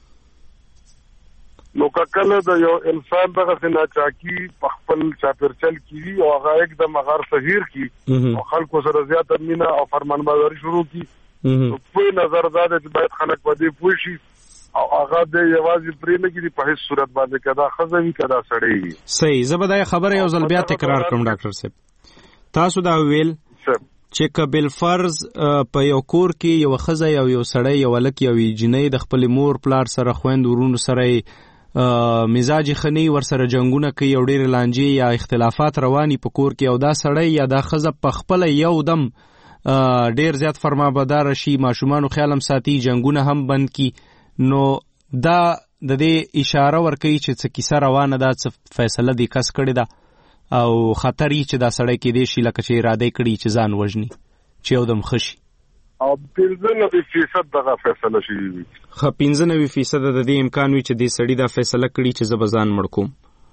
Speaker 7: نو کله د یو انسان دغه سناچاکی په خپل چاپرچل کې او هغه एकदम غیر صحیح کی او خلکو سره زیات مینا او فرمانبرداري شروع کی په نظر زاده چې باید خلک په دې پوه شي او هغه د یوازې پرې نه کیږي په هیڅ صورت باندې کدا خزوي کدا سړی.
Speaker 3: صحیح. زبردای خبره یو ځل بیا تکرار کوم ډاکټر صاحب. تاسو دا ویل چې کبل فرض په یو کور کې یو خزه یو یو سړی یو لک یو جنې د خپل مور پلار سره خويند ورونو سره مزاج خنی ور سره جنگونه کوي او ډېر لانجې یا اختلافات رواني په کور کې او دا سړی یا دا خزه په خپل یو دم ډېر زیات فرمانبردار شي ماشومان خیال هم ساتي جنگونه هم بند کی نو دا د دې اشاره ور کوي چې څه کیسه روانه ده څه فیصله دی کس کړی ده او خطر یې چې دا سړی کې دی شي لکه چې اراده کړی چې ځان وژني چې یو دم خشي
Speaker 7: او پنځه نوي فیصد دغه فیصله شي وي.
Speaker 3: خو پنځه نوي فیصد د دې امکان وي چې دې سړی دا فیصله کړي چې زه به ځان مړ کوم.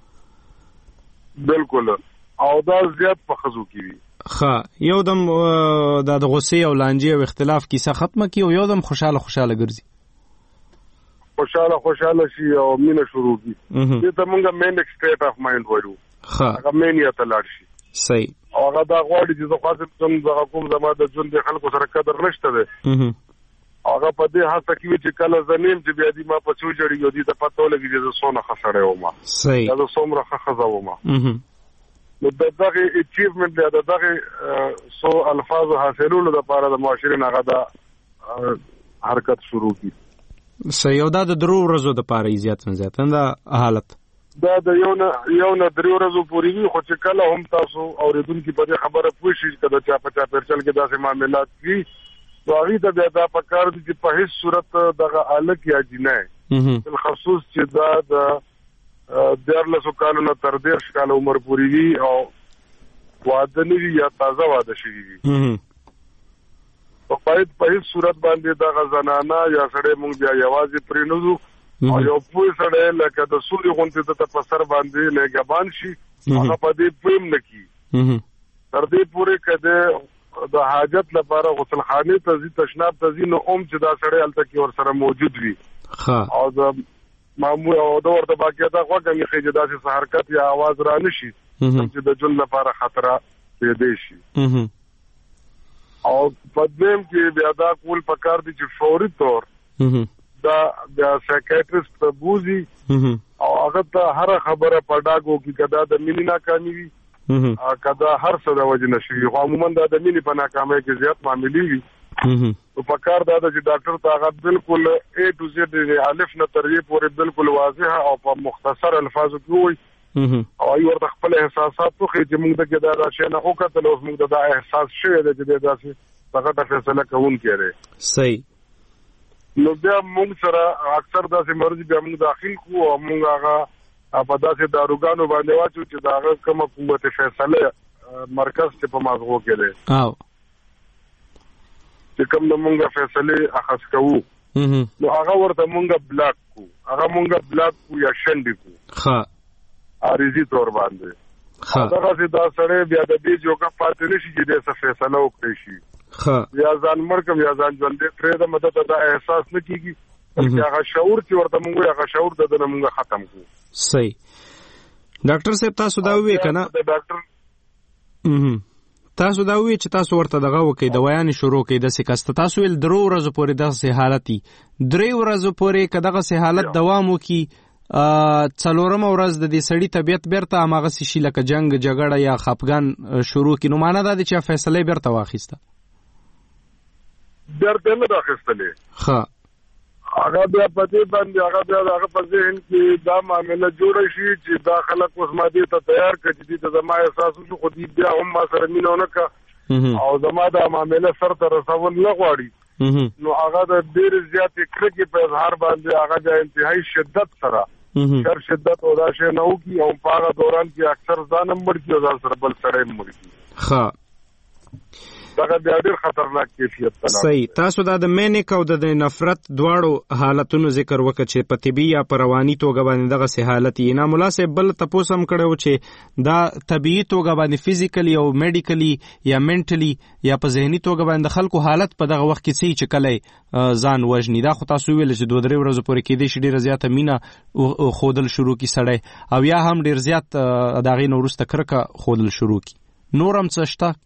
Speaker 7: بالکل. او دا زیات په خزو کې وي.
Speaker 3: ښه. یو دم دا د غصې او لانجې او اختلاف کیسه ختمه کی او یو دم خوشاله خوشاله ګرځي.
Speaker 7: خوشاله خوشاله شي او مینه شروع کی. دې ته موږ مین سټیټ اف مایند وایو.
Speaker 3: ښه.
Speaker 7: هغه مین یا تلاړ شي.
Speaker 3: صحیح.
Speaker 7: او هغه دا غواړي چې زه خاصه کوم زغه کوم زما د ژوند د خلکو سره قدر نشته ده. هغه په دې هڅه کې چې کله زمين چې بیا دې ما په څو جوړي یو دې ته پته ولګي چې زه سونه خسرې ومه.
Speaker 3: صحیح.
Speaker 7: دا څومره خخزه ومه. نو دغه اچیومنت یا دغه سو الفاظ حاصلولو لپاره د معاشري نه غدا حرکت شروع کی.
Speaker 3: صحیح. او دا د درو ورځو د پاره زیات نه زیات دا حالت
Speaker 7: دا د یو نه یو نه درې ورځو پورې وي، خو چې کله هم تاسو اوریدونکو په خبره پوه شئ کله چې په چا پرچل کې داسې معاملات وي نو هغه ته بیا دا پکار دي چې په هیڅ صورت دغه الک یا جنای بل خصوص چې دا د دیارلسو کالونو تر دیرش کال عمر پورې وي او واده نه وي یا تازه واده شوي وي، په باید په هیڅ صورت باندې دغه زنانه یا سړی مونږ بیا یوازې پرېنوځو او یو پوه سړی لکه د سوري غونډې ته په سر باندې لګبان شي هغه په دې پویم نه کي تر دې پورې کده د حاجت لپاره غسل خانه ته ځي تشناب ته ځي نو اوم چې دا سړی هلته کې ورسره موجود وي او د معمول او د ورته باقاعده غوږه مې خېجه داسې حرکت یا आवाज را نشي چې د جن لپاره خطر پیدا شي. او په دیم کې بیا دا کول پکار دي چې فوري طور دا د سایکیاټریست ته بوزي او هغه ته هر خبره په ډاګو کې کدا د مینې ناکامي وي کدا هر څه د وجه نشي، خو عموما دا د مینې په ناکامۍ کې زیات معاملې وي. او په کار دا چې ډاکټر ته هغه بالکل اے ټو زیډ الف نه تر یې پورې بالکل واضح او په مختصر الفاظو کې وي او ای ورته خپل احساسات خو چې موږ د کدا راشي نه وکړل او موږ دا احساس شوی دی چې دا څه هغه فیصله کوون کېره.
Speaker 3: صحیح.
Speaker 7: نو بیا موږ سره اکثر داسې مرض بیا موږ داخل کو او موږ هغه په داسې داروګانو باندې واچو چې دا هغه کومه قوت فیصله مرکز ته په مازغو کې دی
Speaker 3: او
Speaker 7: چې کوم موږ فیصله اخذ کوو نو هغه ورته موږ بلاک کو هغه موږ بلاک کو یا شنډ کو
Speaker 3: ښه
Speaker 7: عارضی تور باندې ښه دا چې دا سره بیا د دې جوګه پاتې نشي چې د څه فیصله وکړي شي
Speaker 3: ښه
Speaker 7: یا ځان مرکم یا ځان ژوندې پرې د مدد دا احساس نه کیږي چې هغه شعور چې ورته موږ هغه شعور د دنه موږ ختم کو.
Speaker 3: صحیح. ډاکټر صاحب تاسو دا وی کنه
Speaker 7: د ډاکټر
Speaker 3: تاسو دا وی چې تاسو ورته دغه وکي د ویان شروع کړي د سکست تاسو ول درو ورځې پورې دغه حالتي درې ورځې پورې کداغه سه حالت دوام وکي څلورم ورځ د دې سړی طبيعت بیرته هغه شي لکه جنگ جګړه یا خپګان شروع کینو معنا دا چې فیصله بیرته واخیسته
Speaker 7: درته نه راخستلې
Speaker 3: ها
Speaker 7: هغه بیا پدې باندې هغه بیا هغه په ذهن کې دا معاملې جوړ شي چې دا خلک اوس ماده ته تیار کړي چې د زما احساس شو خو دې بیا هم ما سره مينو نه کا او زما دا معاملې سر ته رسول نه غواړي نو هغه د ډېر زیات کړکې په اظهار باندې هغه د انتهایی شدت سره شر شدت او دا شی نه وکي او په هغه دوران کې اکثر ځانم مړ کی او ځان سره بل سړی مړ کی
Speaker 3: ها
Speaker 7: دا ډېر خطرناک کیفیت ده.
Speaker 3: صحیح. تاسو دا د مینیک او د نفرت دواړو حالتونو ذکر وکړ چې په طبي یا په رواني توګه باندې دغه سه حالت یې نه مناسب بل تاسو هم کړو چې دا طبي توګه باندې فزیکلی او میډیکلی یا منټلی یا په ذهني توګه باندې خلکو حالت په دغه وخت کې سي چې کله ځان وژني دا خو تاسو ویل چې دوه درې ورځې پورې کې دې شډيره زیاته مینا خودل شروع کی سړی او یا هم ډیر زیات دغه نورسته کرکه خودل شروع کی نورم څه شته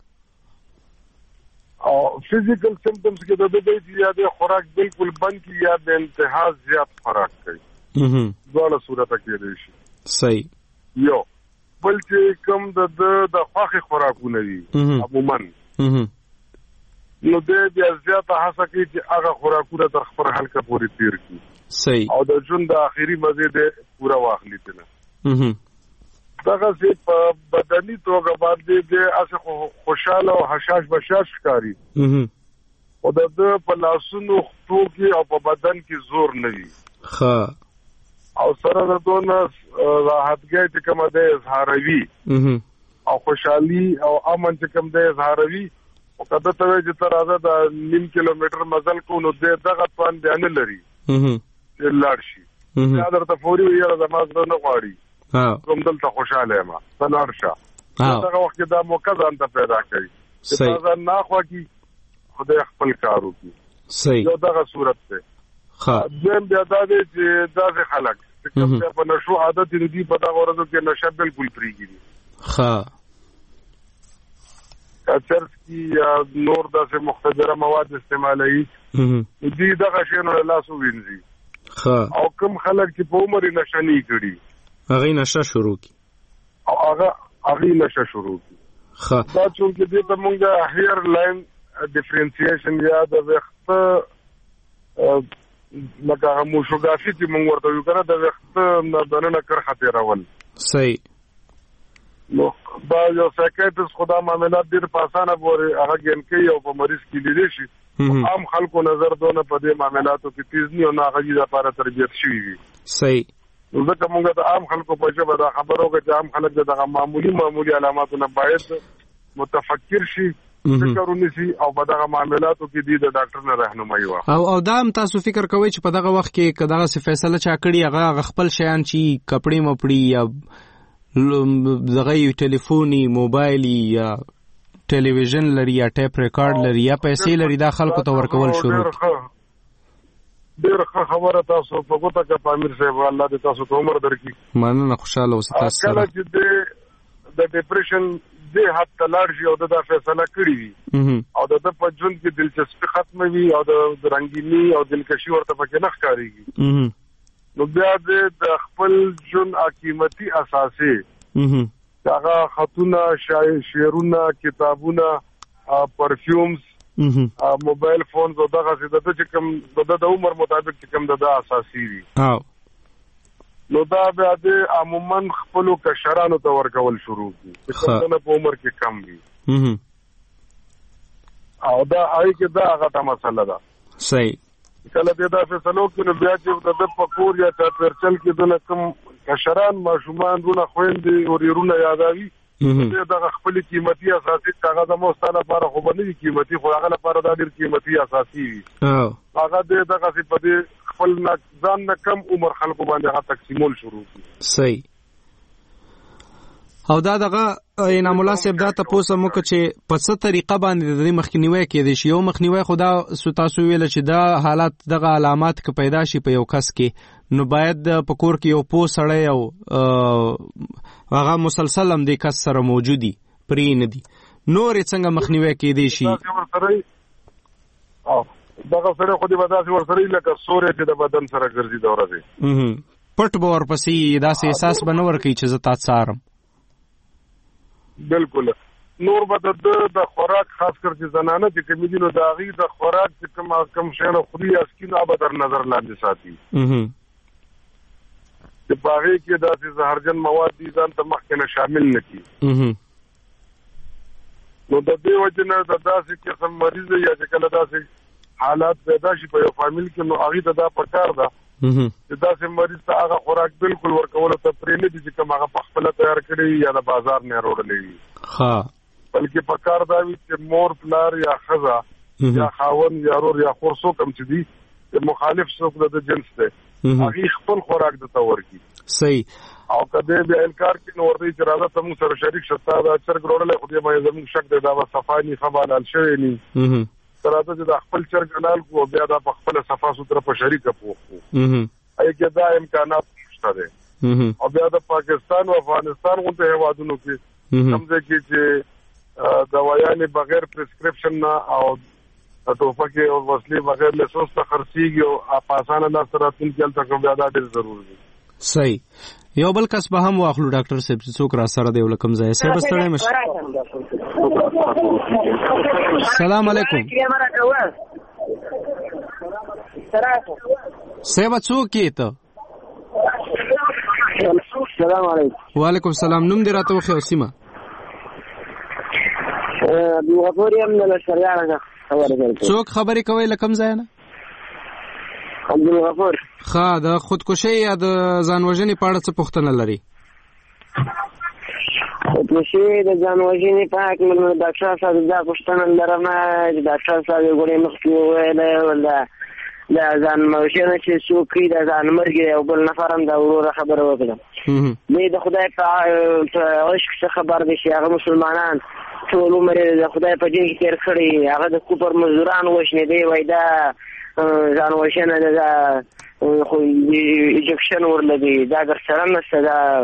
Speaker 7: او فزیکل سمپټمز کې د دې چې یا د خوراک بالکل بند کی یا د انتها زیات خوراک کوي
Speaker 3: اها
Speaker 7: ډول صورت کې دی شي.
Speaker 3: صحیح.
Speaker 7: یو بل چې کوم د د خوخي خوراکونه دي عموما
Speaker 3: اها
Speaker 7: نو د بیا زیاته هڅه کوي چې هغه خوراکونه تر خپل حلقه پورې تیر کړي.
Speaker 3: صحیح.
Speaker 7: او د ژوند د اخیری مزه د پورا واخلي تنه
Speaker 3: اها
Speaker 7: دغه چې په بدني توګه باندې د اسه خوشاله او حشاش بشاش ښکاری
Speaker 3: اها
Speaker 7: او د په لاسونو خطو کې او په بدن کې زور نه وي
Speaker 3: ښه
Speaker 7: او سره د دون راحتګي چې کوم د اظهاروي
Speaker 3: اها
Speaker 7: او خوشحالي او امن چې کوم د اظهاروي او کله ته چې تر راځه د نیم کیلومتر مزل کو نو دغه توان دی نه لري
Speaker 3: اها
Speaker 7: چې لاړ شي دا درته فوري ویره د مازه نه غواړي
Speaker 3: ها
Speaker 7: کوم دلته خوشاله ما تلارشه دا وخت دا موقع ځان ته پیدا کړي چې ځان نه خوا کی خدای خپل کارو کی.
Speaker 3: صحیح.
Speaker 7: یو دغه صورت ته ها دیم بیا دا دې چې دا خلک چې کوم په نشو عادت دي په دا ورځو کې نشه بالکل پریږي
Speaker 3: ها
Speaker 7: کچرس کی یا نور داسې مختدره مواد استعمالوي دې دغه شینو لاسو وینځي
Speaker 3: ها
Speaker 7: او کوم خلک چې په عمر نشه نه کړي
Speaker 3: هغه نشه شروع کی
Speaker 7: او هغه هغه نشه شروع کی دا چې دې ته موږ هیر لاین ډیفرنسیشن یا د وخت لکه موشوګافي چې موږ ورته یو کنه د وخت نه دنه کر خطر راول
Speaker 3: صحیح
Speaker 7: نو دا یو سایکیاټریست خدا معاملات ډیر په اسانه پورې هغه ګن کوي او په مریض کې لیدل شي عام خلکو نظر دونه په دې معاملاتو کې تیز نه او نه هغه لپاره تربیت شوی وي
Speaker 3: صحیح
Speaker 7: نو ځکه موږ د عام خلکو په ژبه دا خبرو کې چې عام خلک دغه معمولی معمولی علاماتونه باید متفکر شي فکرونه سي او په دغه معاملاتو کې د ډاکټر نه راهنمایي واخلي
Speaker 3: او او دا هم تاسو فکر کوئ چې په دغه وخت کې کداغه څه فیصله چا کړی هغه خپل شیان چې کپڑے مپړي یا دغه یو ټلیفوني موبایل یا ټلویزیون لري یا ټیپ ریکارډ لري یا پیسې لري دا خلکو ته ورکول شروع
Speaker 7: ډېر خبره تاسو په کوته کې پامیر صاحب الله دې تاسو ته عمر درکړي
Speaker 3: مننه خوشاله اوسئ تاسو
Speaker 7: کله چې د ډیپریشن د حد تلار شي او د فیصله کړی وي او د په ژوند کې دلچسپي ختمه وي او د رنگینی او دلکشي ورته پکې نه ښکاریږي نو بیا د خپل ژوند قیمتي اساسي هغه خطونه شعرونه کتابونه پرفیومز موبایل فون او دغه څه د چې کوم د عمر مطابق چې کوم د اساسي وي نو دا بیا د عموما خپل کشرانو ته ورکول شروع کی چې کومه په عمر کې کم وي او دا آی کې دا هغه ته مسله ده
Speaker 3: صحیح
Speaker 7: کله دې دا فیصلو کې نو بیا چې د پکور یا چاپرچل کې د کوم کشران ماشومان رونه خويندې او ورونه یادوي دا خپل قیمتي اساسي کاغذ مو ستاله لپاره خو باندې قیمتي خو هغه لپاره دا ډېر قیمتي اساسي وي هغه دې دغه په دې خپل ځان نه کم عمر خلکو باندې هغه تقسیمول شروع کی
Speaker 3: صحیح او دا دغه انعام الله صاحب دا تاسو مو چې په څه طریقه باندې د مخنیوي کې دي شی یو مخنیوي خدا تاسو ویل چې دا حالات دغه علامات ک پیدا شي په یو کس کې نو باید په کور کې یو پو سړی او هغه مسلسل هم د کس سره موجودي پرې نه دي نور څنګه مخنیوي کې دي شي
Speaker 7: او دغه سره خو دې بداسي ورسره لکه سورې چې د بدن سره ګرځي دوره دي
Speaker 3: پټ به ورپسې داسې احساس بنور کوي چې زه تاسو سارم
Speaker 7: بالکل نور به د خوراک خاص کر چې زنانه چې کوم دي نو د هغې د خوراک چې کوم کم شیانه خوري اسکین به در نظر لاندې ساتي چې په هغې کې داسې زهرجن مواد دي ځان ته مخکې نه شامل نه کړي نو د دې وجې نه د داسې قسم مریض یا چې کله داسې حالات پیدا شي په یو فامیل کې نو هغې ته دا پکار ده چې داسې مریض ته هغه خوراک بالکل ورکولو ته پرې نه دي چې کوم هغه په خپله تیار کړی یا د بازار نه راوړلی وي بلکې پکار دا وي چې مور پلار یا ښځه یا خاوند یا ورور یا خور څوک هم چې دي چې مخالف څوک د جنس دی هغې خپل خوراک درته ورکړي
Speaker 3: صحیح
Speaker 7: او که دی بیا انکار کړي نو ورته چې راځه ته موږ سره شریک شه تا دا چرګ راوړلی خو دې باندې زموږ شک دی دا به صفا ني ښه به حلال شوی ني ته راځه چې دا خپل چرګ حلال کړو بیا دا په خپله صفا سوتره په شریکه پوخ کړو هغې کې دا امکانات شته دی او بیا د پاکستان او افغانستان غونډې هېوادونو کې کوم ځای کې چې دوايانې بغیر پرسکرپشن نه او ټوپکې او وسلې بغیر لسوس ته خرڅېږي او په اسانه لاسته راتلونکي هلته کوم بیا دا ډېر ضروري دی
Speaker 3: صحیح یو بل کس به هم واخلو ډاکټر صاحب څوک را سره دی ولکم ځای صاحب ستړی مشه السلام علیکم صاحب څوک یې ته
Speaker 9: السلام علیکم
Speaker 3: وعلیکم السلام نوم دې راته وښیه او سیمه
Speaker 9: عبدالغفور یم د لشکریانو نه خبرې کوم
Speaker 3: څوک خبرې کوئ له کوم ځای نه
Speaker 9: عبدالغفور
Speaker 3: ښه د خودکشۍ یا د ځان وژنې په اړه څه پوښتنه لري
Speaker 9: خودکشي د ځان وژنې په حق مې ډاکټر صاحب دا پوښتنه لرم چې ډاکټر صاحب یې ګورې مخکې وویلی د د ځان وژنه چې څوک کوي د ځان مرګ یو بل نفر هم دا وروره خبره وکړه دی د خدای په عشق څه خبر دی چې هغه مسلمانان ټول عمر د خدای په دین کې تېر کړی هغه د کفر مزدوران وشنېدی وایي دا ځان وژنه ده خو انجکشن ورله دی دا درسره نشته دا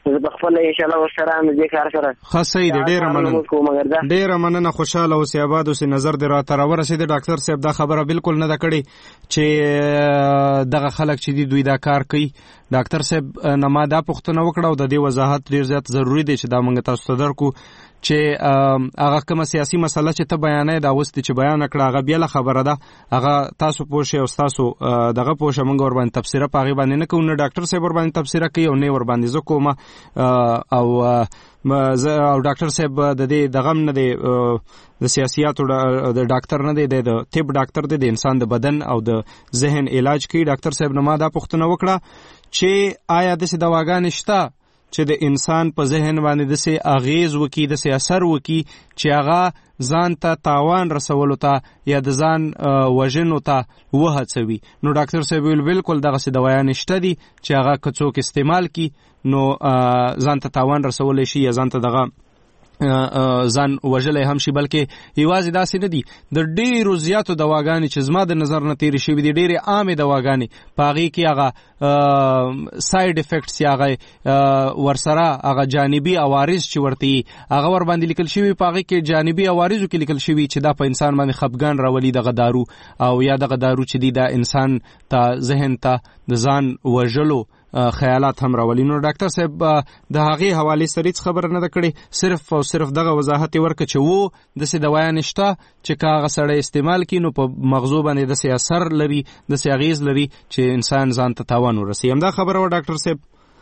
Speaker 9: زه په خپل ان شاء الله ورسره هم دې کار سره
Speaker 3: خاصه دې ډېر مننه ډېر مننه خوشاله اوسې آباد اوسې نظر دې راته راورسېد ډاکټر صاحب دا خبره بالکل نه ده کړې چې دغه خلک چې دي دوی دا کار کوي ډاکټر صاحب نه ما دا پوښتنه وکړه او د دې وضاحت ډېر زیات ضروری دی چې دا موږ تاسو ته درکو چې هغه کومه سیاسي مسله چې ته بیانې دا اوس چې بیان کړه هغه بیا خبره ده هغه تاسو پوه شئ او تاسو دغه پوه شئ موږ ور باندې تفسیره په هغې باندې نه کوو نه ډاکټر صاحب ور باندې تفسیره کوي او نه ور باندې زه کوم او او ډاکټر صاحب د دې دغه نه دی د سیاسياتو د ډاکټر نه دی د طب ډاکټر دی د انسان د بدن او د ذهن علاج کوي ډاکټر صاحب نه ما دا پوښتنه وکړه چې آیا داسې دواګانې شته چې د انسان په ذهن باندې داسې اغیز وکړي داسې اثر وکړي چې هغه ځان ته تاوان رسولو ته یا د ځان وژنو ته وهڅوي نو ډاکټر صاحب ویل بالکل دغسې دوايانې شته دي چې هغه که څوک استعمال کړي نو ځان ته تاوان رسولی شي یا ځان ته دغه ځان وژلی هم شي بلکې یوازې داسې نه دي د ډېرو زیاتو دواګانې چې زما د نظر نه تېرې شوي دي ډېرې عامې دواګانې په هغې کې هغه ساید افیکټس یا هغه ورسره هغه جانبي عوارض چې ورته یي هغه ور باندې لیکل شوي په هغې کې جانبي عوارضو کې لیکل شوي چې دا په انسان باندې خفګان راولي دغه دارو او یا دغه دارو چې دي دا انسان ته ذهن ته د ځان وژلو خیالات هم راولي نو ډاکټر صاحب د هغې حوالې سره هیڅ خبره نه ده کړې صرف او صرف دغه وضاحت یې ورکړه چې و داسې دوایانې شته چې که هغه سړی استعمال کړي نو په مغزو باندې داسې اثر لري داسې اغیز لري چې انسان ځان ته تاوان ورسوي همدا خبره وه ډاکټر صاحب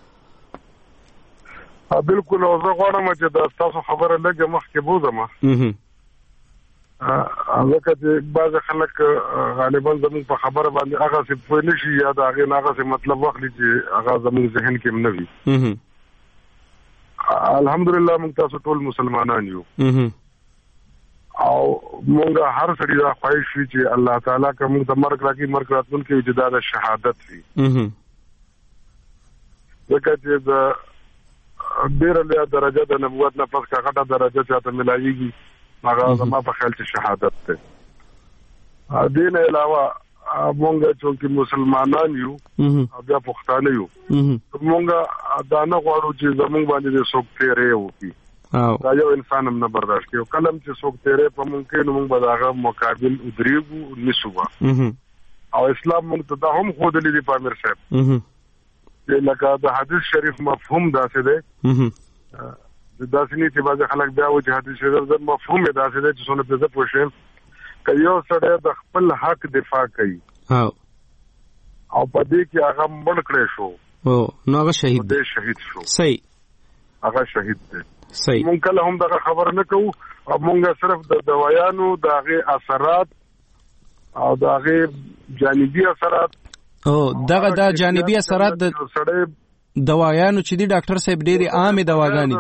Speaker 7: بالکل او زه غواړم چې دا ستاسو خبره لږه مخکې بوځم ځکه چې بعضې خلک غالبا زموږ په خبره باندې هغسې پوه نه شي یا د هغې نه هغسې مطلب واخلي چې هغه زموږ ذهن کې هم نه وي الحمدلله موږ تاسو ټول مسلمانان یو او موږ هر سړي دا خواهش وي چې الله تعالی که موږ ته مرګ راکړي مرګ راتلونکی وي چې دا د شهادت وي ځکه چې د ډېره لویه درجه د نبوت نه پس که غټه درجه چاته ملاویږي هغه زما په خیال چې شهادت دی دې نه علاوه مونږ چې مسلمانان یو او بیا پښتانه یو مونږ دا نه غواړو چې زموږ باندې د څوک تیری وکړي دا یو انسان هم نه برداشت کوي کله چې څوک تیری په مونږ کې نو مونږ به د هغه مقابل ودرېږو نیسو او اسلام مونږ ته دا هم ښودلی دی په امیر صاحب چې لکه د حدیث شریف مفهوم داسې دی داسې نه چې بعضې خلک بیا وایي چې حدیث شریف مفهوم یې داسې دی چې څونه پرې زه پوه شوم که یو سړی د خپل حق دفاع کوي او په دې کې هغه مړ کړی شو
Speaker 3: نو هغه شهید
Speaker 7: دی شهید شو
Speaker 3: صحیح
Speaker 7: هغه شهید دی
Speaker 3: صحیح
Speaker 7: مونږ کله هم دغه خبره نه کوو او مونږ صرف د دوایانو د هغې اثرات او د هغې جانبي اثرات
Speaker 3: او دغه دا جانبي اثرات د
Speaker 7: سړی
Speaker 3: دوايانو چې دي ډاکټر صاحب ډېرې عامې دواګانې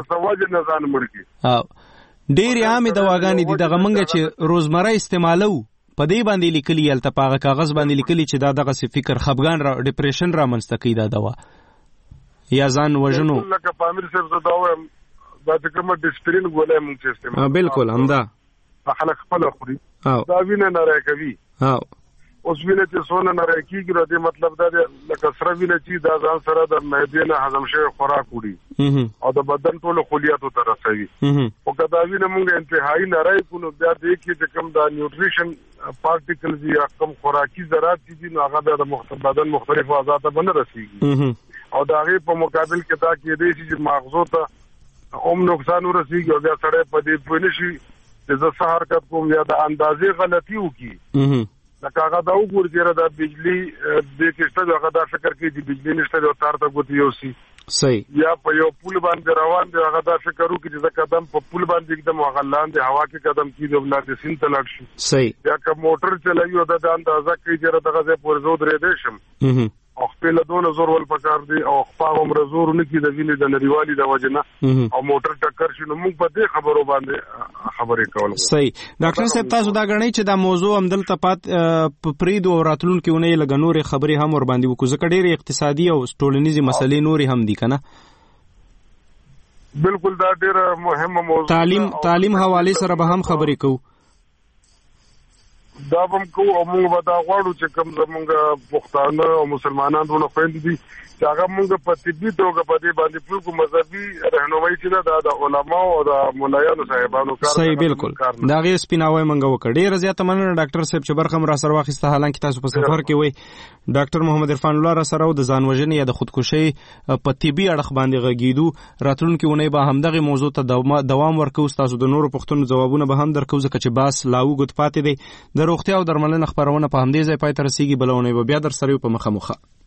Speaker 3: ډېرې عامې دواګانې دي دغه موږ چې روزمره استعمالو په دې باندې لیکلي هلته په هغه کاغذ باندې لیکلي چې دا دغسې فکر خفګان را ډپریشن رامنځته کوي دا دوا یا ځان وژنو
Speaker 7: لکه په امیر صاحب زه دا وایم دا چې کومه ډسپرین ګولۍ موږ چې استعمال
Speaker 3: بالکل همدا
Speaker 7: خلک خپله خوري دا وینه نری کوي اوس وینه چې څونه نری کېږي نو دې مطلب دا دی لکه سره وینه چې دا ځان سره د معدې نه هضم شوی خوراک وړي او د بدن ټولو خلیاتو ته رسوي خو که دا وینه مونږ انتهایي نری کړو نو بیا دې کې چې کوم دا نیوټریشن پارټیکلز یا کوم خوراکي ذرات چې دي نو هغه بیا د بدن مختلفو اعضا ته به نه رسېږي او د هغې په مقابل کې دا کېدی شي چې ماغزو ته هم نقصان ورسېږي او بیا سړی په دې پوه نه شي چې زه څه حرکت کوم یا د اندازې غلطي وکړي لکه هغه دا وګوري چې دا بجلی دې کې شته هغه دا فکر کوي چې بجلی نشته او تار ته ګوتې یوسي
Speaker 3: صحیح
Speaker 7: یا په یو پل باندې روان دی هغه دا فکر وکړي چې زه قدم په پل باندې کېږدم هغه لاندې هوا کې قدم کېږدي او لاندې سیند ته لاړ شي
Speaker 3: صحیح
Speaker 7: یا که موټر چلوي او دا د اندازه کوي چې دغه ځای پورې زه ودرېدی شم او خپې له دونه زور ول پکار دی او خپه هغومره زور ونه کړي د وینې د نریوالي د وجې نه او موټر ټکر شي نو موږ په دې خبرو باندې خبرې کول
Speaker 3: صحیح ډاکټر صاحب تاسو دا ګڼئ چې دا موضوع همدلته پات په پرېږدو او راتلونکې اونۍ لږه نورې خبرې هم ورباندې وکړو ځکه ډېرې اقتصادي او ټولنیزې مسلې نورې هم دي که نه
Speaker 7: بالکل دا ډېره مهمه موضوع
Speaker 3: تعلیم تعلیم حوالې سره به هم خبرې کوو
Speaker 7: دا هم کو او موږ به دا غواړو چې کوم زمونږ پښتانه او مسلمانان ټول خويندې دي چې هغه موږ په طبي توګه په دې باندې پلو کو مذهبي رهنمایي چې دا د علماو او د مولایانو صاحبانو کار
Speaker 3: صحیح بالکل دا غي سپیناوي منګه وکړ ډیر زیاته مننه ډاکټر صاحب چې برخه را سره واخیسته حالانکه تاسو په سفر کې وای ډاکټر محمد عرفان الله را سره د ځان وژنې یا د خودکشي په طبي اړخ باندې غږیدو راتلونکي ونی به همدغه موضوع ته دوام ورکو تاسو د نورو پښتون ځوابونه به هم درکو ځکه چې باس لاو غوت پاتې دی د روغتیا او درملنې خبرونه په همدې ځای پای ته رسیدي بلونه به بیا در سره په مخه مخه